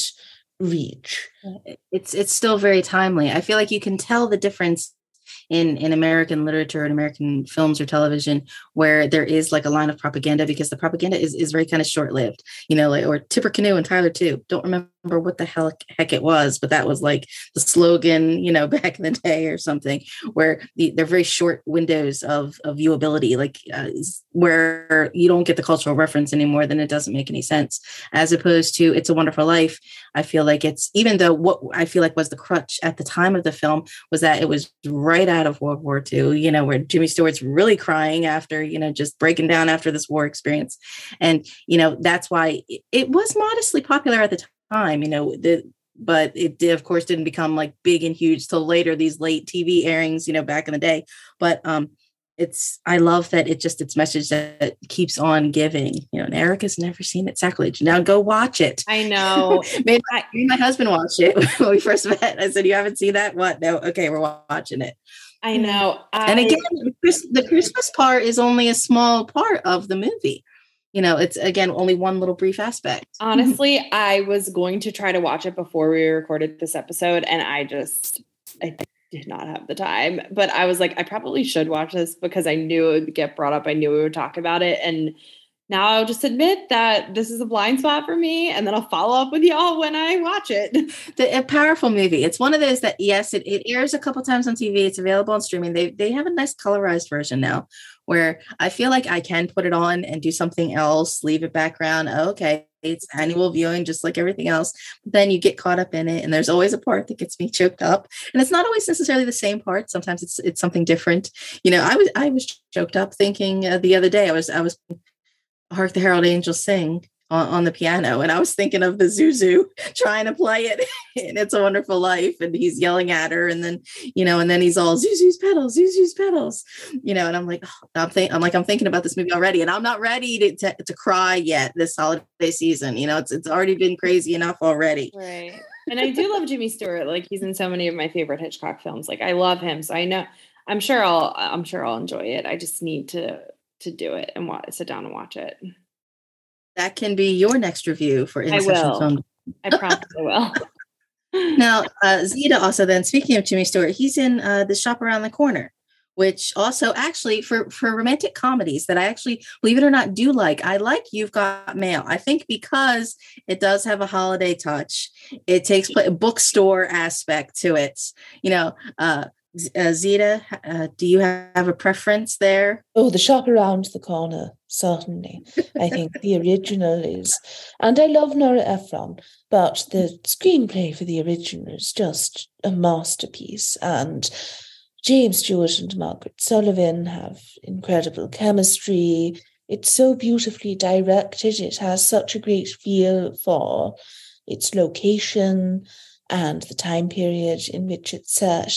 reach. It's it's still very timely. I feel like you can tell the difference in in American literature and American films or television, where there is like a line of propaganda, because the propaganda is, is very kind of short-lived, you know, like, or Tipper Canoe and Tyler too. Don't remember what the hell heck it was, but that was like the slogan, you know, back in the day or something, where the, they're very short windows of, of viewability, like uh, where you don't get the cultural reference anymore, then it doesn't make any sense. As opposed to It's a Wonderful Life, I feel like it's, even though what I feel like was the crutch at the time of the film was that it was right out of World War Two, you know, where Jimmy Stewart's really crying after, you know, just breaking down after this war experience. And, you know, that's why it, it was modestly popular at the time, you know, the, but it did, of course, didn't become like big and huge till later, these late T V airings, you know, back in the day. But um, it's, I love that it just, it's message that keeps on giving, you know, and Erica's never seen it. Sacrilege. Now go watch it. I know. Maybe I, my husband watched it when we first met. I said, you haven't seen that? What? No. Okay. We're watching it. I know. I, and again, the Christmas part is only a small part of the movie. You know, it's, again, only one little brief aspect. Honestly, I was going to try to watch it before we recorded this episode, and I just, I did not have the time. But I was like, I probably should watch this because I knew it would get brought up. I knew we would talk about it. And now I'll just admit that this is a blind spot for me, and then I'll follow up with y'all when I watch it. The, a powerful movie. It's one of those that, yes, it, it airs a couple times on T V. It's available on streaming. They they have a nice colorized version now, where I feel like I can put it on and do something else, leave it background. Oh, okay, It's annual viewing, just like everything else. But then you get caught up in it, and there's always a part that gets me choked up. And it's not always necessarily the same part. Sometimes it's it's something different. You know, I was I was choked up thinking uh, the other day. I was I was Hark the Herald Angels Sing on, on the piano, and I was thinking of the Zuzu trying to play it in It's a Wonderful Life, and he's yelling at her, and then you know, and then he's all Zuzu's pedals, Zuzu's pedals, you know, and I'm like, oh, I'm think I'm like I'm thinking about this movie already, and I'm not ready to, to to cry yet this holiday season. You know, it's it's already been crazy enough already. Right. And I do love Jimmy Stewart. Like, he's in so many of my favorite Hitchcock films. Like, I love him, so I know I'm sure I'll I'm sure I'll enjoy it. I just need to to do it and watch, sit down and watch it. That can be your next review for In I Session will. Film. I promise I will. Now, uh, Zita also then, speaking of Jimmy Stewart, he's in uh, The Shop Around the Corner, which also actually for, for romantic comedies that I actually, believe it or not, do like. I like You've Got Mail. I think because it does have a holiday touch. It takes a bookstore aspect to it. You know, uh, uh, Zita, uh, do you have a preference there? Oh, The Shop Around the Corner, certainly. I think the original is, and I love Nora Ephron, but the screenplay for the original is just a masterpiece. And James Stewart and Margaret Sullivan have incredible chemistry. It's so beautifully directed. It has such a great feel for its location and the time period in which it's set.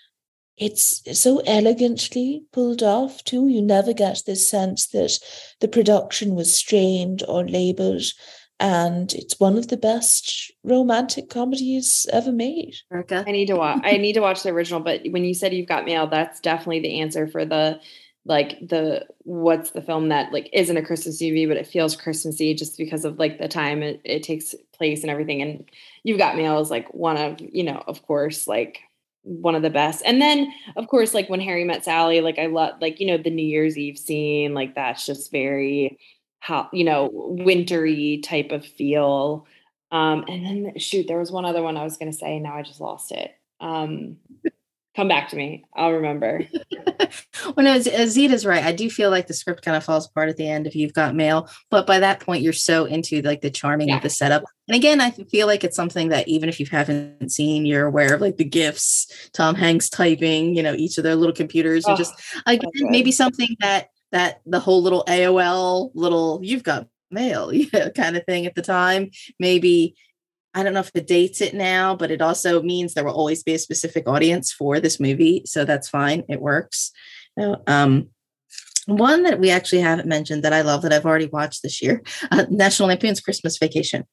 It's so elegantly pulled off, too. You never get this sense that the production was strained or laboured, and it's one of the best romantic comedies ever made. Erica? I need to watch. I need to watch the original. But when you said You've Got Mail, that's definitely the answer for the like the what's the film that like isn't a Christmas movie, but it feels Christmassy just because of like the time it, it takes place and everything. And You've Got Mail is like one of, you know, of course, like one of the best. And then of course, like When Harry Met Sally, like I love, like, you know, the New Year's Eve scene, like that's just very how, you know, wintry type of feel. Um, and then shoot, there was one other one I was going to say. Now I just lost it. Um, come back to me. I'll remember. Well, no, Zita's right. I do feel like the script kind of falls apart at the end if You've Got Mail, but by that point you're so into like the charming Yeah. of the setup. And again, I feel like it's something that even if you haven't seen, you're aware of, like the GIFs, Tom Hanks typing, you know, each of their little computers, and Oh, just again, so good. maybe something that that the whole little A O L little You've Got Mail, yeah, kind of thing at the time. Maybe, I don't know if it dates it now, but it also means there will always be a specific audience for this movie. So that's fine. It works. Um, one that we actually haven't mentioned that I love that I've already watched this year, uh, National Lampoon's Christmas Vacation.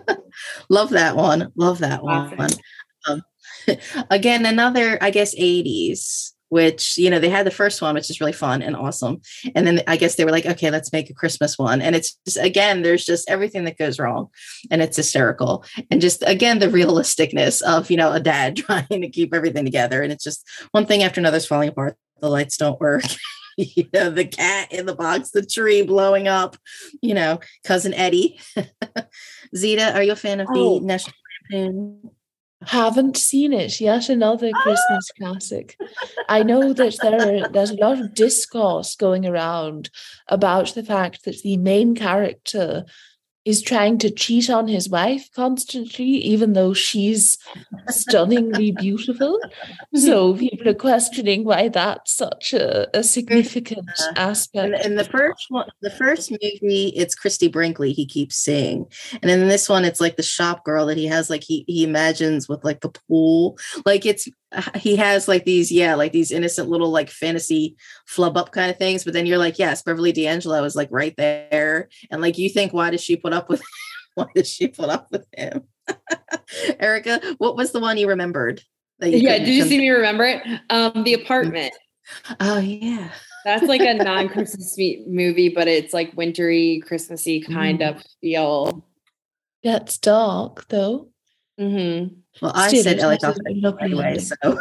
Love that one. Love that Awesome. one. Um, again, another, I guess, eighties, which, you know, they had the first one, which is really fun and awesome. And then I guess they were like, okay, let's make a Christmas one. And it's just, again, there's just everything that goes wrong, and it's hysterical. And just, again, the realisticness of, you know, a dad trying to keep everything together. And it's just one thing after another is falling apart. The lights don't work. You know, the cat in the box, the tree blowing up, you know, Cousin Eddie. Zita, are you a fan of Oh. the National Lampoon? Haven't seen it yet. Another Christmas classic. I know that there are, there's a lot of discourse going around about the fact that the main character is trying to cheat on his wife constantly, even though she's stunningly beautiful. So people are questioning why that's such a, a significant aspect. And in the first one, the first movie, it's Christy Brinkley he keeps seeing. And then in this one, it's like the shop girl that he has, like he he imagines with like the pool. Like it's he has like these, yeah, like these innocent little like fantasy flub up kind of things. But then you're like, yes, Beverly D'Angelo is like right there. And like you think, why does she put up with why does she put up with him? Erica, what was the one you remembered? That you Yeah. couldn't Did you come- see me remember it? Um, The Apartment. Oh yeah. That's like a non-Christmas movie, but it's like wintry, Christmassy kind Mm. of feel. Gets dark though. Mm-hmm. Well, I Still, said it L A has a Confidential lovely anyway, ending. so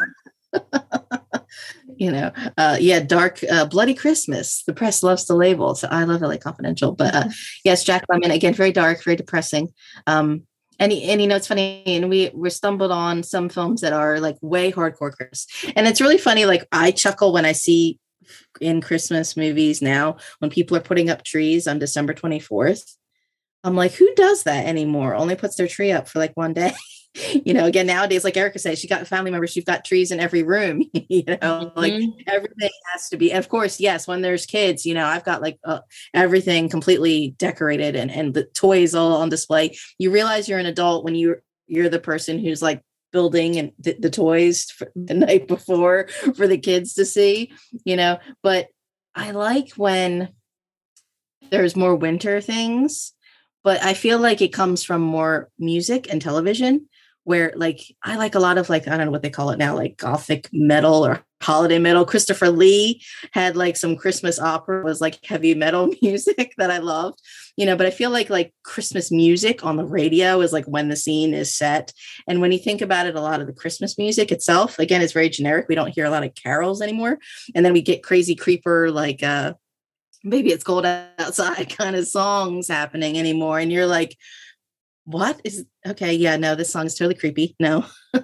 you know, uh, yeah, dark, uh, bloody Christmas. The press loves to label, so I love L A Confidential. But uh, yes, Jack Lemmon, again, very dark, very depressing. Um, and and you know, it's funny, and we we stumbled on some films that are like way hardcore Christmas, and it's really funny. Like I chuckle when I see in Christmas movies now when people are putting up trees on December twenty-fourth. I'm like, who does that anymore? Only puts their tree up for like one day. You know, again, nowadays, like Erica said, she got family members, you've got trees in every room, you know, mm-hmm. like everything has to be. And of course, yes, when there's kids, you know, I've got like uh, everything completely decorated and, and the toys all on display. You realize you're an adult when you're, you're the person who's like building and th- the toys for the night before for the kids to see, you know, but I like when there's more winter things, but I feel like it comes from more music and television. Where like, I like a lot of like, I don't know what they call it now, like gothic metal or holiday metal. Christopher Lee had like some Christmas opera, was like heavy metal music that I loved, you know, but I feel like like Christmas music on the radio is like when the scene is set. And when you think about it, a lot of the Christmas music itself, again, is very generic. We don't hear a lot of carols anymore. And then we get crazy creeper, like uh, maybe it's cold outside kind of songs happening anymore. And you're like, what is okay? Yeah, no, this song is totally creepy. No.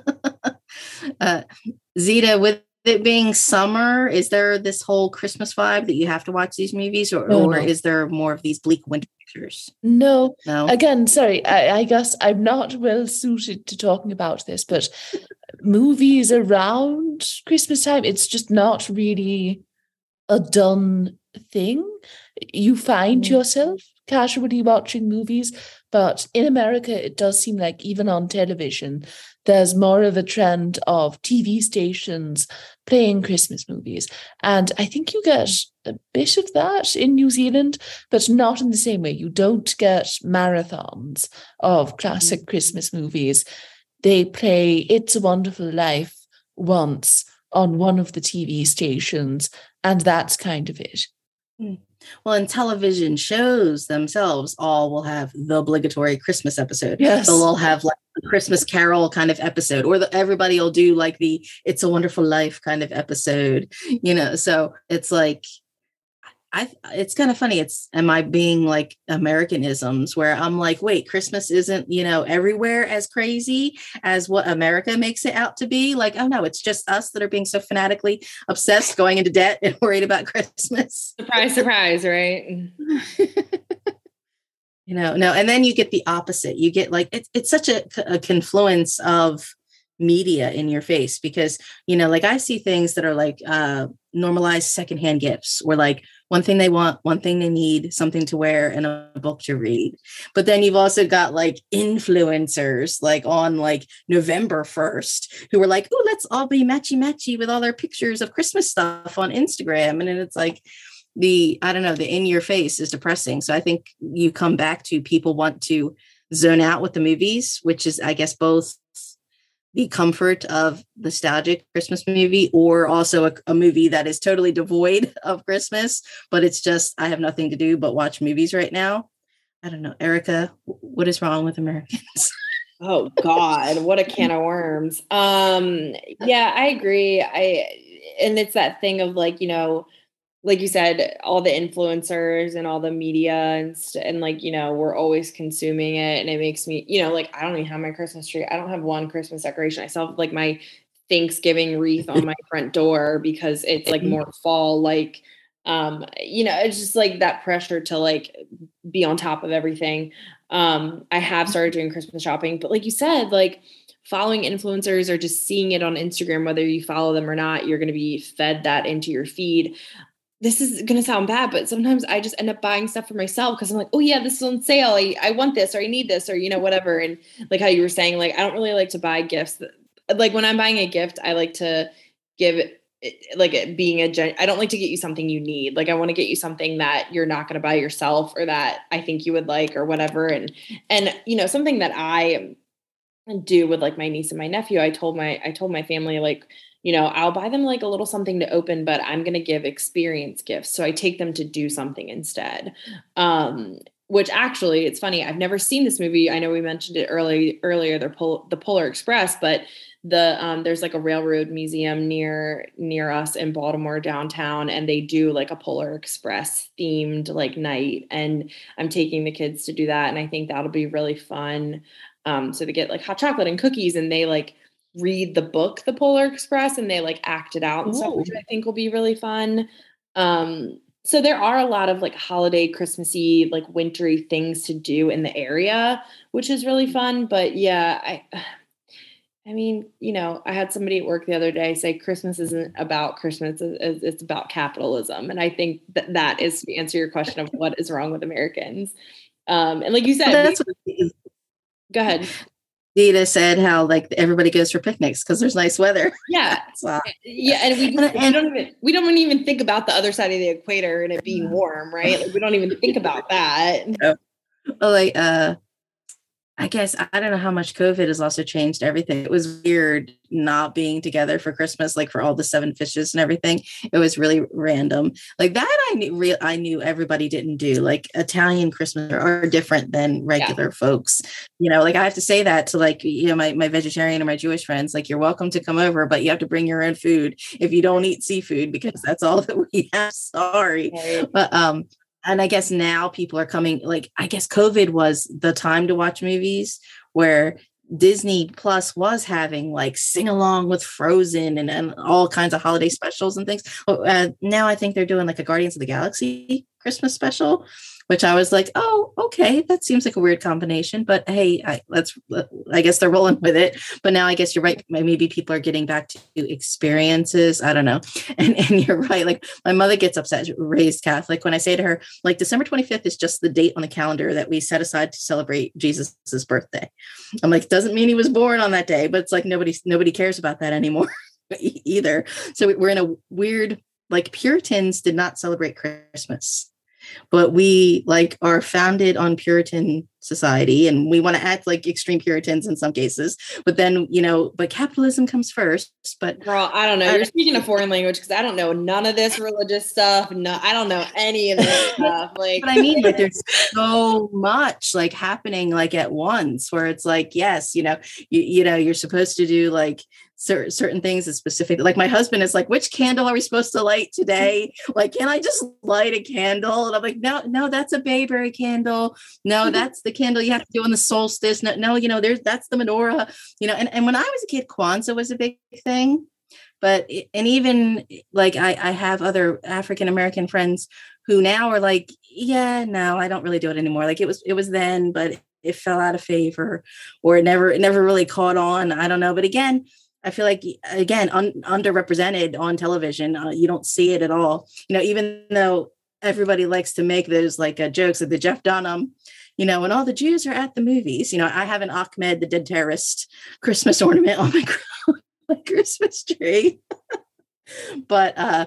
uh, Zita, with it being summer, is there this whole Christmas vibe that you have to watch these movies, or, no, or no. is there more of these bleak winter pictures? No. No. Again, sorry, I, I guess I'm not well suited to talking about this, but movies around Christmas time, it's just not really a done thing. You find mm. yourself casually watching movies, but in America, it does seem like even on television, there's more of a trend of T V stations playing Christmas movies. And I think you get a bit of that in New Zealand, but not in the same way. You don't get marathons of classic mm-hmm. Christmas movies. They play It's a Wonderful Life once on one of the T V stations, and that's kind of it. Mm. Well, and television shows themselves all will have the obligatory Christmas episode. Yes. They'll all have like a Christmas Carol kind of episode, or the, everybody will do like the It's a Wonderful Life kind of episode, you know? So it's like, I, it's kind of funny. It's, am I being like Americanisms where I'm like, wait, Christmas isn't, you know, everywhere as crazy as what America makes it out to be. Like, oh no, it's just us that are being so fanatically obsessed, going into debt and worried about Christmas. Surprise, surprise, right? You know, no. And then you get the opposite. You get like, it's, it's such a, a confluence of media in your face because, you know, like I see things that are like uh, normalized secondhand gifts or like one thing they want, one thing they need, something to wear and a book to read. But then you've also got like influencers like on like November first who are like, oh, let's all be matchy matchy with all their pictures of Christmas stuff on Instagram. And then it's like the, I don't know, the in your face is depressing. So I think you come back to people want to zone out with the movies, which is, I guess, both the comfort of nostalgic Christmas movie or also a, a movie that is totally devoid of Christmas, but it's just, I have nothing to do but watch movies right now. I don't know. Erica, what is wrong with Americans? Oh God, what a can of worms. Um, yeah, I agree. I, and it's that thing of like, you know, like you said, all the influencers and all the media and st- and like, you know, we're always consuming it. And it makes me, you know, like, I don't even have my Christmas tree. I don't have one Christmas decoration. I still have like my Thanksgiving wreath on my front door because it's like more fall, like, um, you know, it's just like that pressure to like be on top of everything. Um, I have started doing Christmas shopping, but like you said, like following influencers or just seeing it on Instagram, whether you follow them or not, you're going to be fed that into your feed. This is going to sound bad, but sometimes I just end up buying stuff for myself because I'm like, oh yeah, this is on sale. I, I want this, or I need this, or, you know, whatever. And like how you were saying, like, I don't really like to buy gifts. Like when I'm buying a gift, I like to give it, like it being a gen- I don't like to get you something you need. Like I want to get you something that you're not going to buy yourself or that I think you would like or whatever. And, and, you know, something that I do with like my niece and my nephew, I told my, I told my family, like, you know, I'll buy them like a little something to open, but I'm going to give experience gifts. So I take them to do something instead. Um, which actually, it's funny. I've never seen this movie. I know we mentioned it early, earlier, the, Pol- the Polar Express, but the um, there's like a railroad museum near near us in Baltimore downtown, and they do like a Polar Express themed like night. And I'm taking the kids to do that. And I think that'll be really fun. Um, so they get like hot chocolate and cookies, and they like read the book, The Polar Express, and they like act it out and Ooh. stuff, which I think will be really fun. Um, So there are a lot of like holiday, Christmassy, like wintry things to do in the area, which is really fun. But yeah, I, I mean, you know, I had somebody at work the other day say Christmas isn't about Christmas, it's, it's about capitalism. And I think that that is to answer your question of what is wrong with Americans. Um, and like you said, well, that's we, what go ahead. Dita said how like everybody goes for picnics because there's nice weather. Yeah. So, yeah. And we, just, and, we don't even, we don't even think about the other side of the equator and it being warm, right? Like we don't even think about that. No. Well, like, uh, I guess I don't know how much COVID has also changed everything. It was weird not being together for Christmas, like for all the seven fishes and everything. It was really random. Like that, I knew. Real, I knew everybody didn't do. Like Italian Christmas are different than regular yeah. folks. You know, like I have to say that to like you know my my vegetarian or my Jewish friends. Like you're welcome to come over, but you have to bring your own food if you don't eat seafood because that's all that we have. Sorry, right. but um. And I guess now people are coming, like, I guess COVID was the time to watch movies where Disney Plus was having like sing along with Frozen and, and all kinds of holiday specials and things. Uh, now I think they're doing like a Guardians of the Galaxy Christmas special, which I was like, oh, okay, that seems like a weird combination, but hey, I, let's, I guess they're rolling with it. But now I guess you're right. Maybe people are getting back to experiences. I don't know. And, and you're right. Like my mother gets upset, raised Catholic, when I say to her, like December twenty-fifth is just the date on the calendar that we set aside to celebrate Jesus's birthday. I'm like, doesn't mean he was born on that day, but it's like nobody, nobody cares about that anymore either. So we're in a weird, like Puritans did not celebrate Christmas. But we like are founded on Puritan society and we want to act like extreme Puritans in some cases. But then, you know, but capitalism comes first. But girl, I don't know. You're speaking a foreign language because I don't know none of this religious stuff. No, I don't know any of this stuff. Like, but I mean, like there's so much like happening like at once where it's like, yes, you know, you, you know, you're supposed to do like certain certain things is specific. Like my husband is like, which candle are we supposed to light today? Like, can I just light a candle? And I'm like, no, no, that's a bayberry candle. No, that's the candle you have to do on the solstice. No, no, you know, there's that's the menorah. You know, and, and when I was a kid, Kwanzaa was a big thing. But and even like I, I have other African American friends who now are like, yeah, no, I don't really do it anymore. Like it was it was then, but it fell out of favor, or it never it never really caught on. I don't know. But again, I feel like, again, un- underrepresented on television. Uh, you don't see it at all. You know, even though everybody likes to make those like uh, jokes of the Jeff Dunham, you know, when all the Jews are at the movies, you know, I have an Ahmed, the dead terrorist Christmas ornament on my, my Christmas tree. But uh,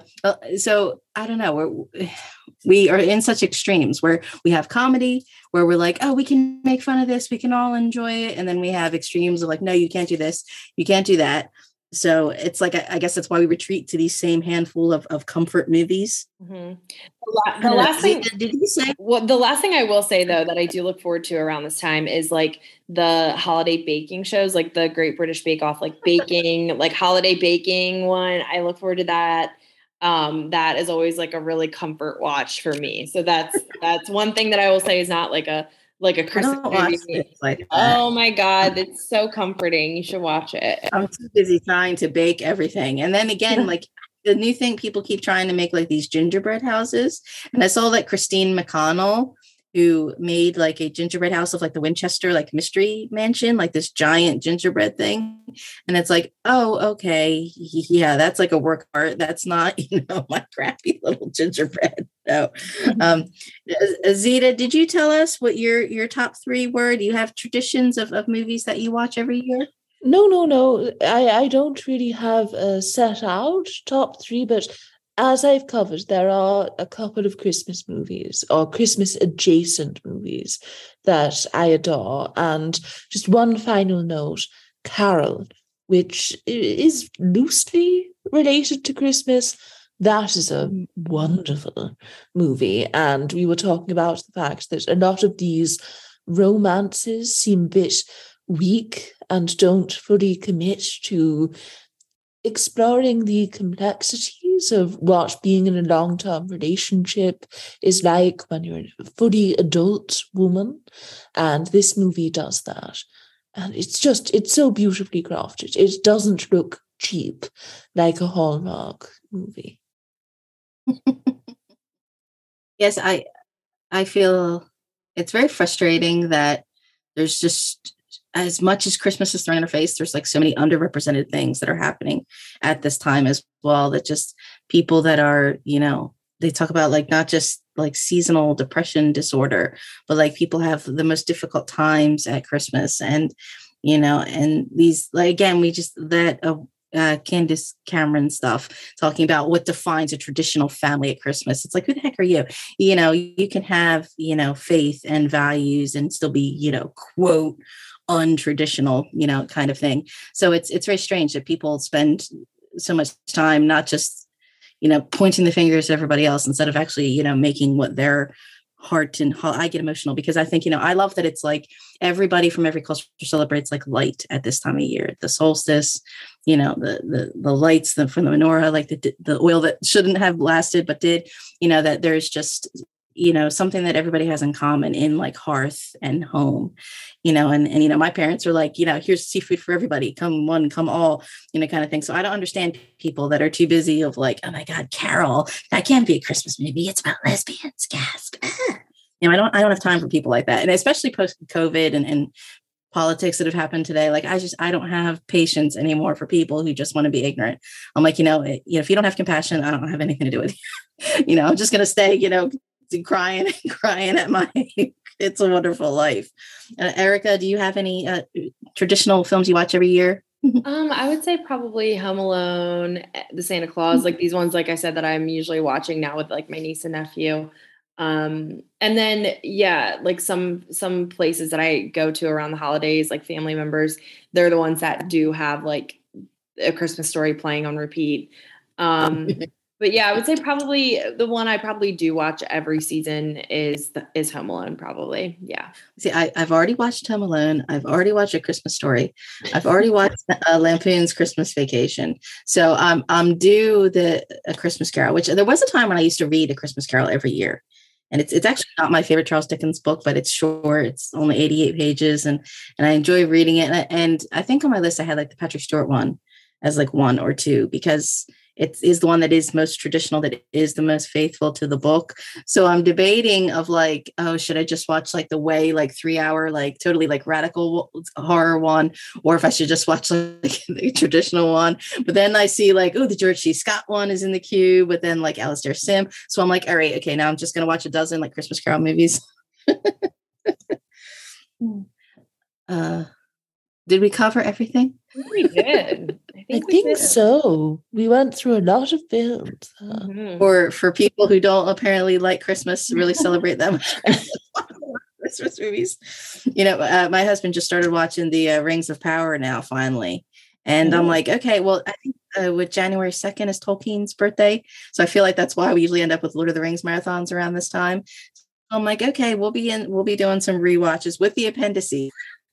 so I don't know, we're, we are in such extremes where we have comedy where we're like, oh, we can make fun of this, we can all enjoy it. And then we have extremes of like, no, you can't do this, you can't do that. So it's like, I guess that's why we retreat to these same handful of, of comfort movies. Mm-hmm. The, la- the last thing, did, did you say? Well, the last thing I will say though, that I do look forward to around this time is like the holiday baking shows, like the Great British Bake Off, like baking, like holiday baking one. I look forward to that. Um, that is always like a really comfort watch for me. So that's, that's one thing that I will say is not like a, like a Christmas movie. Like oh my God, it's so comforting. You should watch it. I'm too busy trying to bake everything. And then again, like the new thing, people keep trying to make like these gingerbread houses. And I saw that Christine McConnell, who made like a gingerbread house of like the Winchester, like mystery mansion, like this giant gingerbread thing. And it's like, oh, okay. Yeah, that's like a work of art. That's not, you know, my crappy little gingerbread. So, um, Zita, did you tell us what your, your top three were? Do you have traditions of, of movies that you watch every year? No, no, no. I, I don't really have a set out top three, but as I've covered, there are a couple of Christmas movies or Christmas adjacent movies that I adore. And just one final note, Carol, which is loosely related to Christmas. That is a wonderful movie. And we were talking about the fact that a lot of these romances seem a bit weak and don't fully commit to exploring the complexities of what being in a long-term relationship is like when you're a fully adult woman. And this movie does that. And it's just, it's so beautifully crafted. It doesn't look cheap like a Hallmark movie. Yes, I I feel it's very frustrating that there's just as much as Christmas is thrown in our face, there's like so many underrepresented things that are happening at this time as well. That just people that are, you know, they talk about like not just like seasonal depression disorder, but like people have the most difficult times at Christmas. And, you know, and these, like, again, we just, that, uh, uh, Candace Cameron stuff, talking about what defines a traditional family at Christmas. It's like, who the heck are you? You know, you can have, you know, faith and values and still be, you know, quote, untraditional, you know, kind of thing. So it's, it's very strange that people spend so much time, not just, you know, pointing the fingers at everybody else instead of actually, you know, making what their heart and I get emotional because I think, you know, I love that it's like everybody from every culture celebrates like light at this time of year, the solstice, you know, the the the lights the, from the menorah, like the the oil that shouldn't have lasted but did, you know, that there's just, you know, something that everybody has in common in like hearth and home, you know, and, and, you know, my parents are like, you know, here's seafood for everybody, come one, come all, you know, kind of thing. So I don't understand people that are too busy of like, oh my God, Carol, that can't be a Christmas movie. It's about lesbians, gasp. Ah. You know, I don't, I don't have time for people like that. And especially post COVID and, and politics that have happened today. Like, I just, I don't have patience anymore for people who just want to be ignorant. I'm like, you know, it, you know, if you don't have compassion, I don't have anything to do with you. You know, I'm just going to stay, you know, crying and crying at my It's a Wonderful Life. Uh, Erica, do you have any uh, traditional films you watch every year? um, I would say probably Home Alone, The Santa Claus, like these ones, like I said, that I'm usually watching now with like my niece and nephew. Um, and then, yeah, like some, some places that I go to around the holidays, like family members, they're the ones that do have like A Christmas Story playing on repeat. Um, But yeah, I would say probably the one I probably do watch every season is the, is Home Alone. Probably, yeah. See, I, I've already watched Home Alone. I've already watched A Christmas Story. I've already watched uh, Lampoon's Christmas Vacation. So I'm I'm due the A Christmas Carol, which there was a time when I used to read A Christmas Carol every year, and it's it's actually not my favorite Charles Dickens book, but it's short. It's only eighty-eight pages, and and I enjoy reading it. And, and I think on my list I had like the Patrick Stewart one as like one or two because it is the one that is most traditional, that is the most faithful to the book. So I'm debating of like, oh, should I just watch like the way like three hour, like totally like radical horror one, or if I should just watch like the traditional one. But then I see like, oh, the George C. Scott one is in the queue, but then like Alastair Sim. So I'm like, all right, okay, now I'm just going to watch a dozen like Christmas Carol movies. uh, did we cover everything? We did. I think, I think so. We went through a lot of films. Uh, Mm-hmm. Or for people who don't apparently like Christmas, really celebrate them. Christmas movies. You know, uh, my husband just started watching the uh, Rings of Power now, finally. And I'm like, okay, well, I think uh, with January second is Tolkien's birthday. So I feel like that's why we usually end up with Lord of the Rings marathons around this time. So I'm like, okay, we'll be in, we'll be doing some rewatches with the appendices.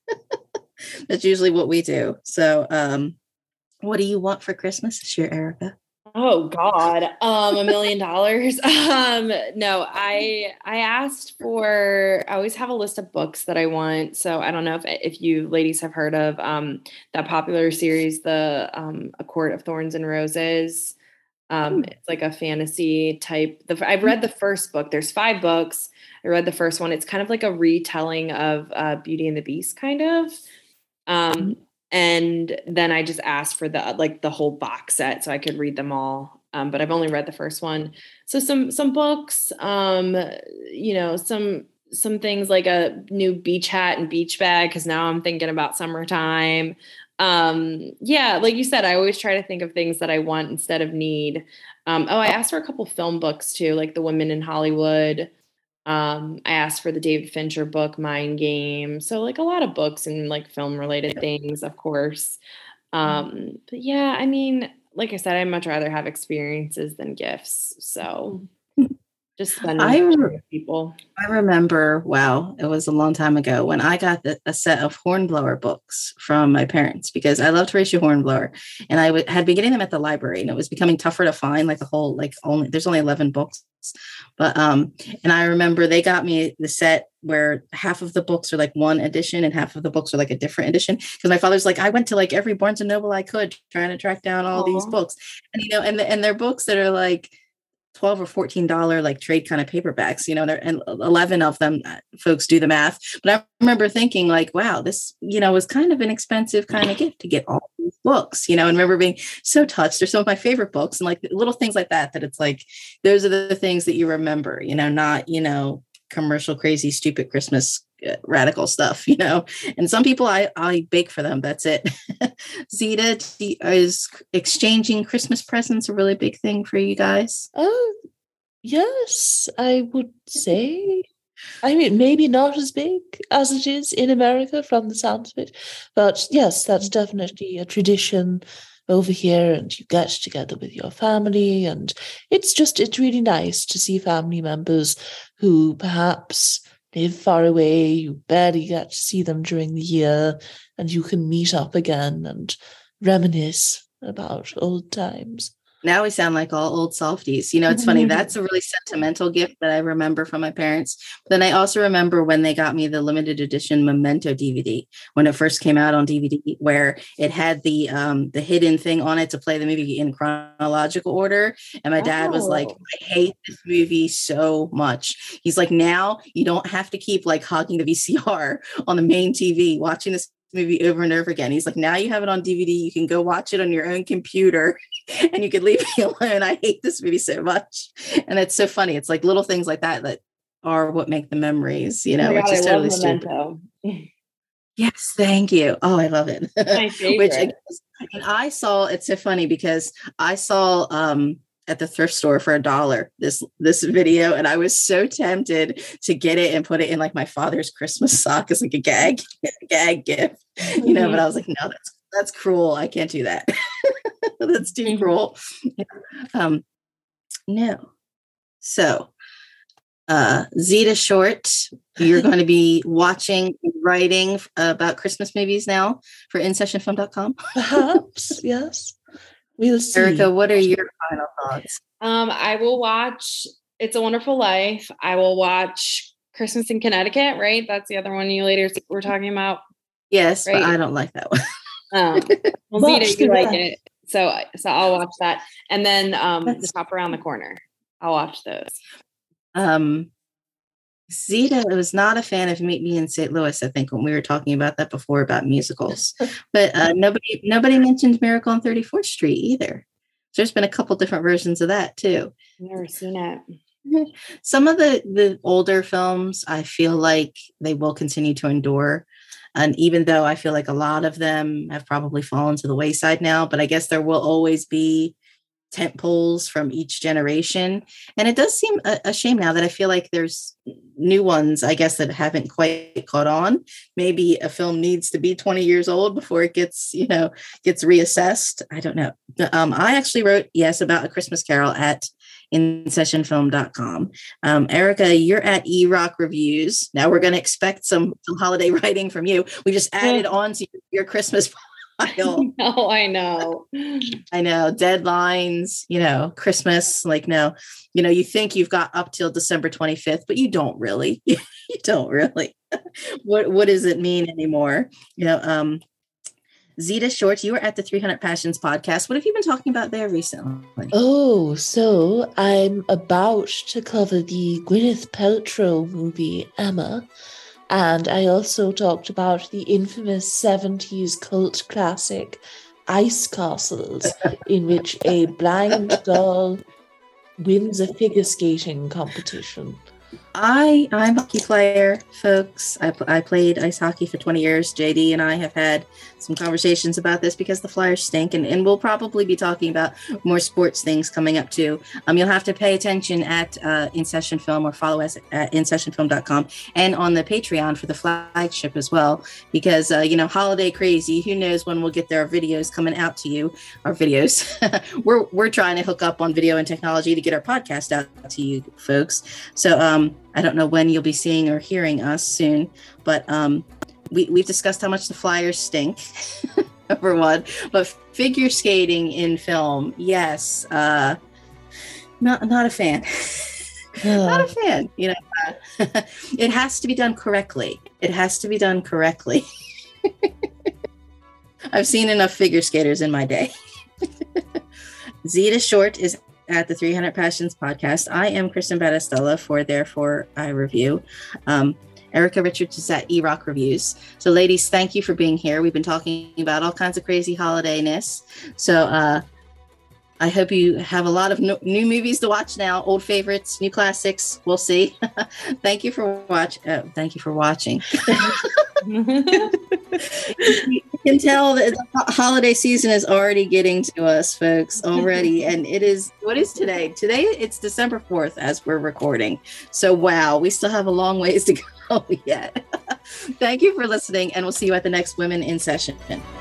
That's usually what we do. So, um, what do you want for Christmas this year, Erica? Oh God, um, a million dollars. Um, no, I I asked for. I always have a list of books that I want. So I don't know if if you ladies have heard of um, that popular series, the um, A Court of Thorns and Roses. Um, it's like a fantasy type. The, I've read the first book. There's five books. I read the first one. It's kind of like a retelling of uh, Beauty and the Beast, kind of. Um, and then I just asked for the, like the whole box set so I could read them all. Um, but I've only read the first one. So some, some books, um, you know, some, some things like a new beach hat and beach bag. Cause now I'm thinking about summertime. Um, yeah, like you said, I always try to think of things that I want instead of need. Um, oh, I asked for a couple film books too, like The Women in Hollywood. Um, I asked for the David Fincher book, Mind Game. So like a lot of books and like film related things, of course. Um, but yeah, I mean, like I said, I'd much rather have experiences than gifts. So just spending I time re- with people. I remember, wow, it was a long time ago when I got the, a set of Hornblower books from my parents because I loved Horatio Hornblower, and I w- had been getting them at the library, and it was becoming tougher to find. Like a whole, like only there's only eleven books, but um, and I remember they got me the set where half of the books are like one edition and half of the books are like a different edition. Because my father's like, I went to like every Barnes and Noble I could trying to track down all Aww. these books, and you know, and the, and they're books that are like twelve or fourteen dollar like trade kind of paperbacks, you know, and eleven of them, folks do the math. But I remember thinking like, wow, this, you know, was kind of an expensive kind of gift to get all these books, you know, and remember being so touched. They're some of my favorite books, and like little things like that, that it's like, those are the things that you remember, you know, not, you know, commercial, crazy, stupid Christmas uh, radical stuff, you know. And some people I, I bake for them. That's it. Zita, is exchanging Christmas presents a really big thing for you guys? Oh, yes, I would say. I mean, maybe not as big as it is in America from the sounds of it, but yes, that's definitely a tradition over here, and you get together with your family, and it's just, it's really nice to see family members who perhaps live far away, you barely get to see them during the year, and you can meet up again and reminisce about old times. Now we sound like all old softies. You know, it's funny. That's a really sentimental gift that I remember from my parents. But then I also remember when they got me the limited edition Memento D V D when it first came out on D V D, where it had the um, the hidden thing on it to play the movie in chronological order. And my dad oh. was like, I hate this movie so much. He's like, now you don't have to keep like hogging the V C R on the main T V, watching this movie over and over again. He's like, now you have it on D V D. You can go watch it on your own computer and you could leave me alone. I hate this movie so much. And it's so funny. It's like little things like that that are what make the memories, you know, oh God, which is I totally Memento. Stupid. Yes, thank you. Oh, I love it. My favorite. Which I, and I saw, it's so funny because I saw um at the thrift store for a dollar this this video, and I was so tempted to get it and put it in like my father's Christmas sock as like a gag a gag gift, you know. But I was like, no, that's that's cruel. I can't do that. That's too cruel. Um, no. So, uh, Zita Short, you're going to be watching and writing about Christmas movies now for in session film dot com. Perhaps, yes. We'll see. Erica, what are your final thoughts? Um, I will watch It's a Wonderful Life. I will watch Christmas in Connecticut, right? That's the other one you later were talking about. Yes, right? But I don't like that one. Um, well, Zita, you like it. So, so I'll watch that. And then um, The Top Around the Corner. I'll watch those. Um, Zita was not a fan of Meet Me in Saint Louis, I think, when we were talking about that before about musicals. But uh, nobody nobody mentioned Miracle on thirty-fourth Street either. There's been a couple different versions of that too. Never seen it. Some of the, the older films, I feel like they will continue to endure. And even though I feel like a lot of them have probably fallen to the wayside now, but I guess there will always be tent poles from each generation. And it does seem a, a shame now that I feel like there's new ones, I guess, that haven't quite caught on. Maybe a film needs to be twenty years old before it gets, you know, gets reassessed. I don't know. Um, I actually wrote, yes, about A Christmas Carol at in session film dot com. Um, Erica, you're at E-Rock Reviews. Now we're going to expect some, some holiday writing from you. We just added on to your Christmas pile. No, I know. I know. Deadlines, you know, Christmas, like, no, you know, you think you've got up till December twenty-fifth, but you don't really. You don't really. What What does it mean anymore? You know, um, Zita Short, you were at the three hundred Passions podcast. What have you been talking about there recently? Oh, so I'm about to cover the Gwyneth Paltrow movie, Emma. And I also talked about the infamous seventies cult classic, Ice Castles, in which a blind girl wins a figure skating competition. I, I'm a hockey player, folks. I, I played ice hockey for twenty years. J D and I have had some conversations about this because the Flyers stink, and, and we'll probably be talking about more sports things coming up too. Um, you'll have to pay attention at uh, In Session Film, or follow us at in session film dot com and on the Patreon for the flagship as well, because, uh, you know, holiday crazy, who knows when we'll get their videos coming out to you, our videos. we're, we're trying to hook up on video and technology to get our podcast out to you folks. So, um, I don't know when you'll be seeing or hearing us soon, but um, we, we've discussed how much the Flyers stink, number one. But figure skating in film, yes, uh, not not a fan. Yeah. Not a fan. You know, uh, it has to be done correctly. It has to be done correctly. I've seen enough figure skaters in my day. Zita Short is at the three hundred Passions podcast. I am Kristen Battistella for Therefore I Review. Um, Erica Richards is at E-Rock Reviews. So ladies, thank you for being here. We've been talking about all kinds of crazy holidayness. So uh, I hope you have a lot of no- new movies to watch now, old favorites, new classics. We'll see. Thank you for watch. Uh, thank you for watching. You can tell that the holiday season is already getting to us, folks, already. And it is, what is today? Today, it's December fourth as we're recording. So, wow, we still have a long ways to go yet. Thank you for listening, and we'll see you at the next Women in Session.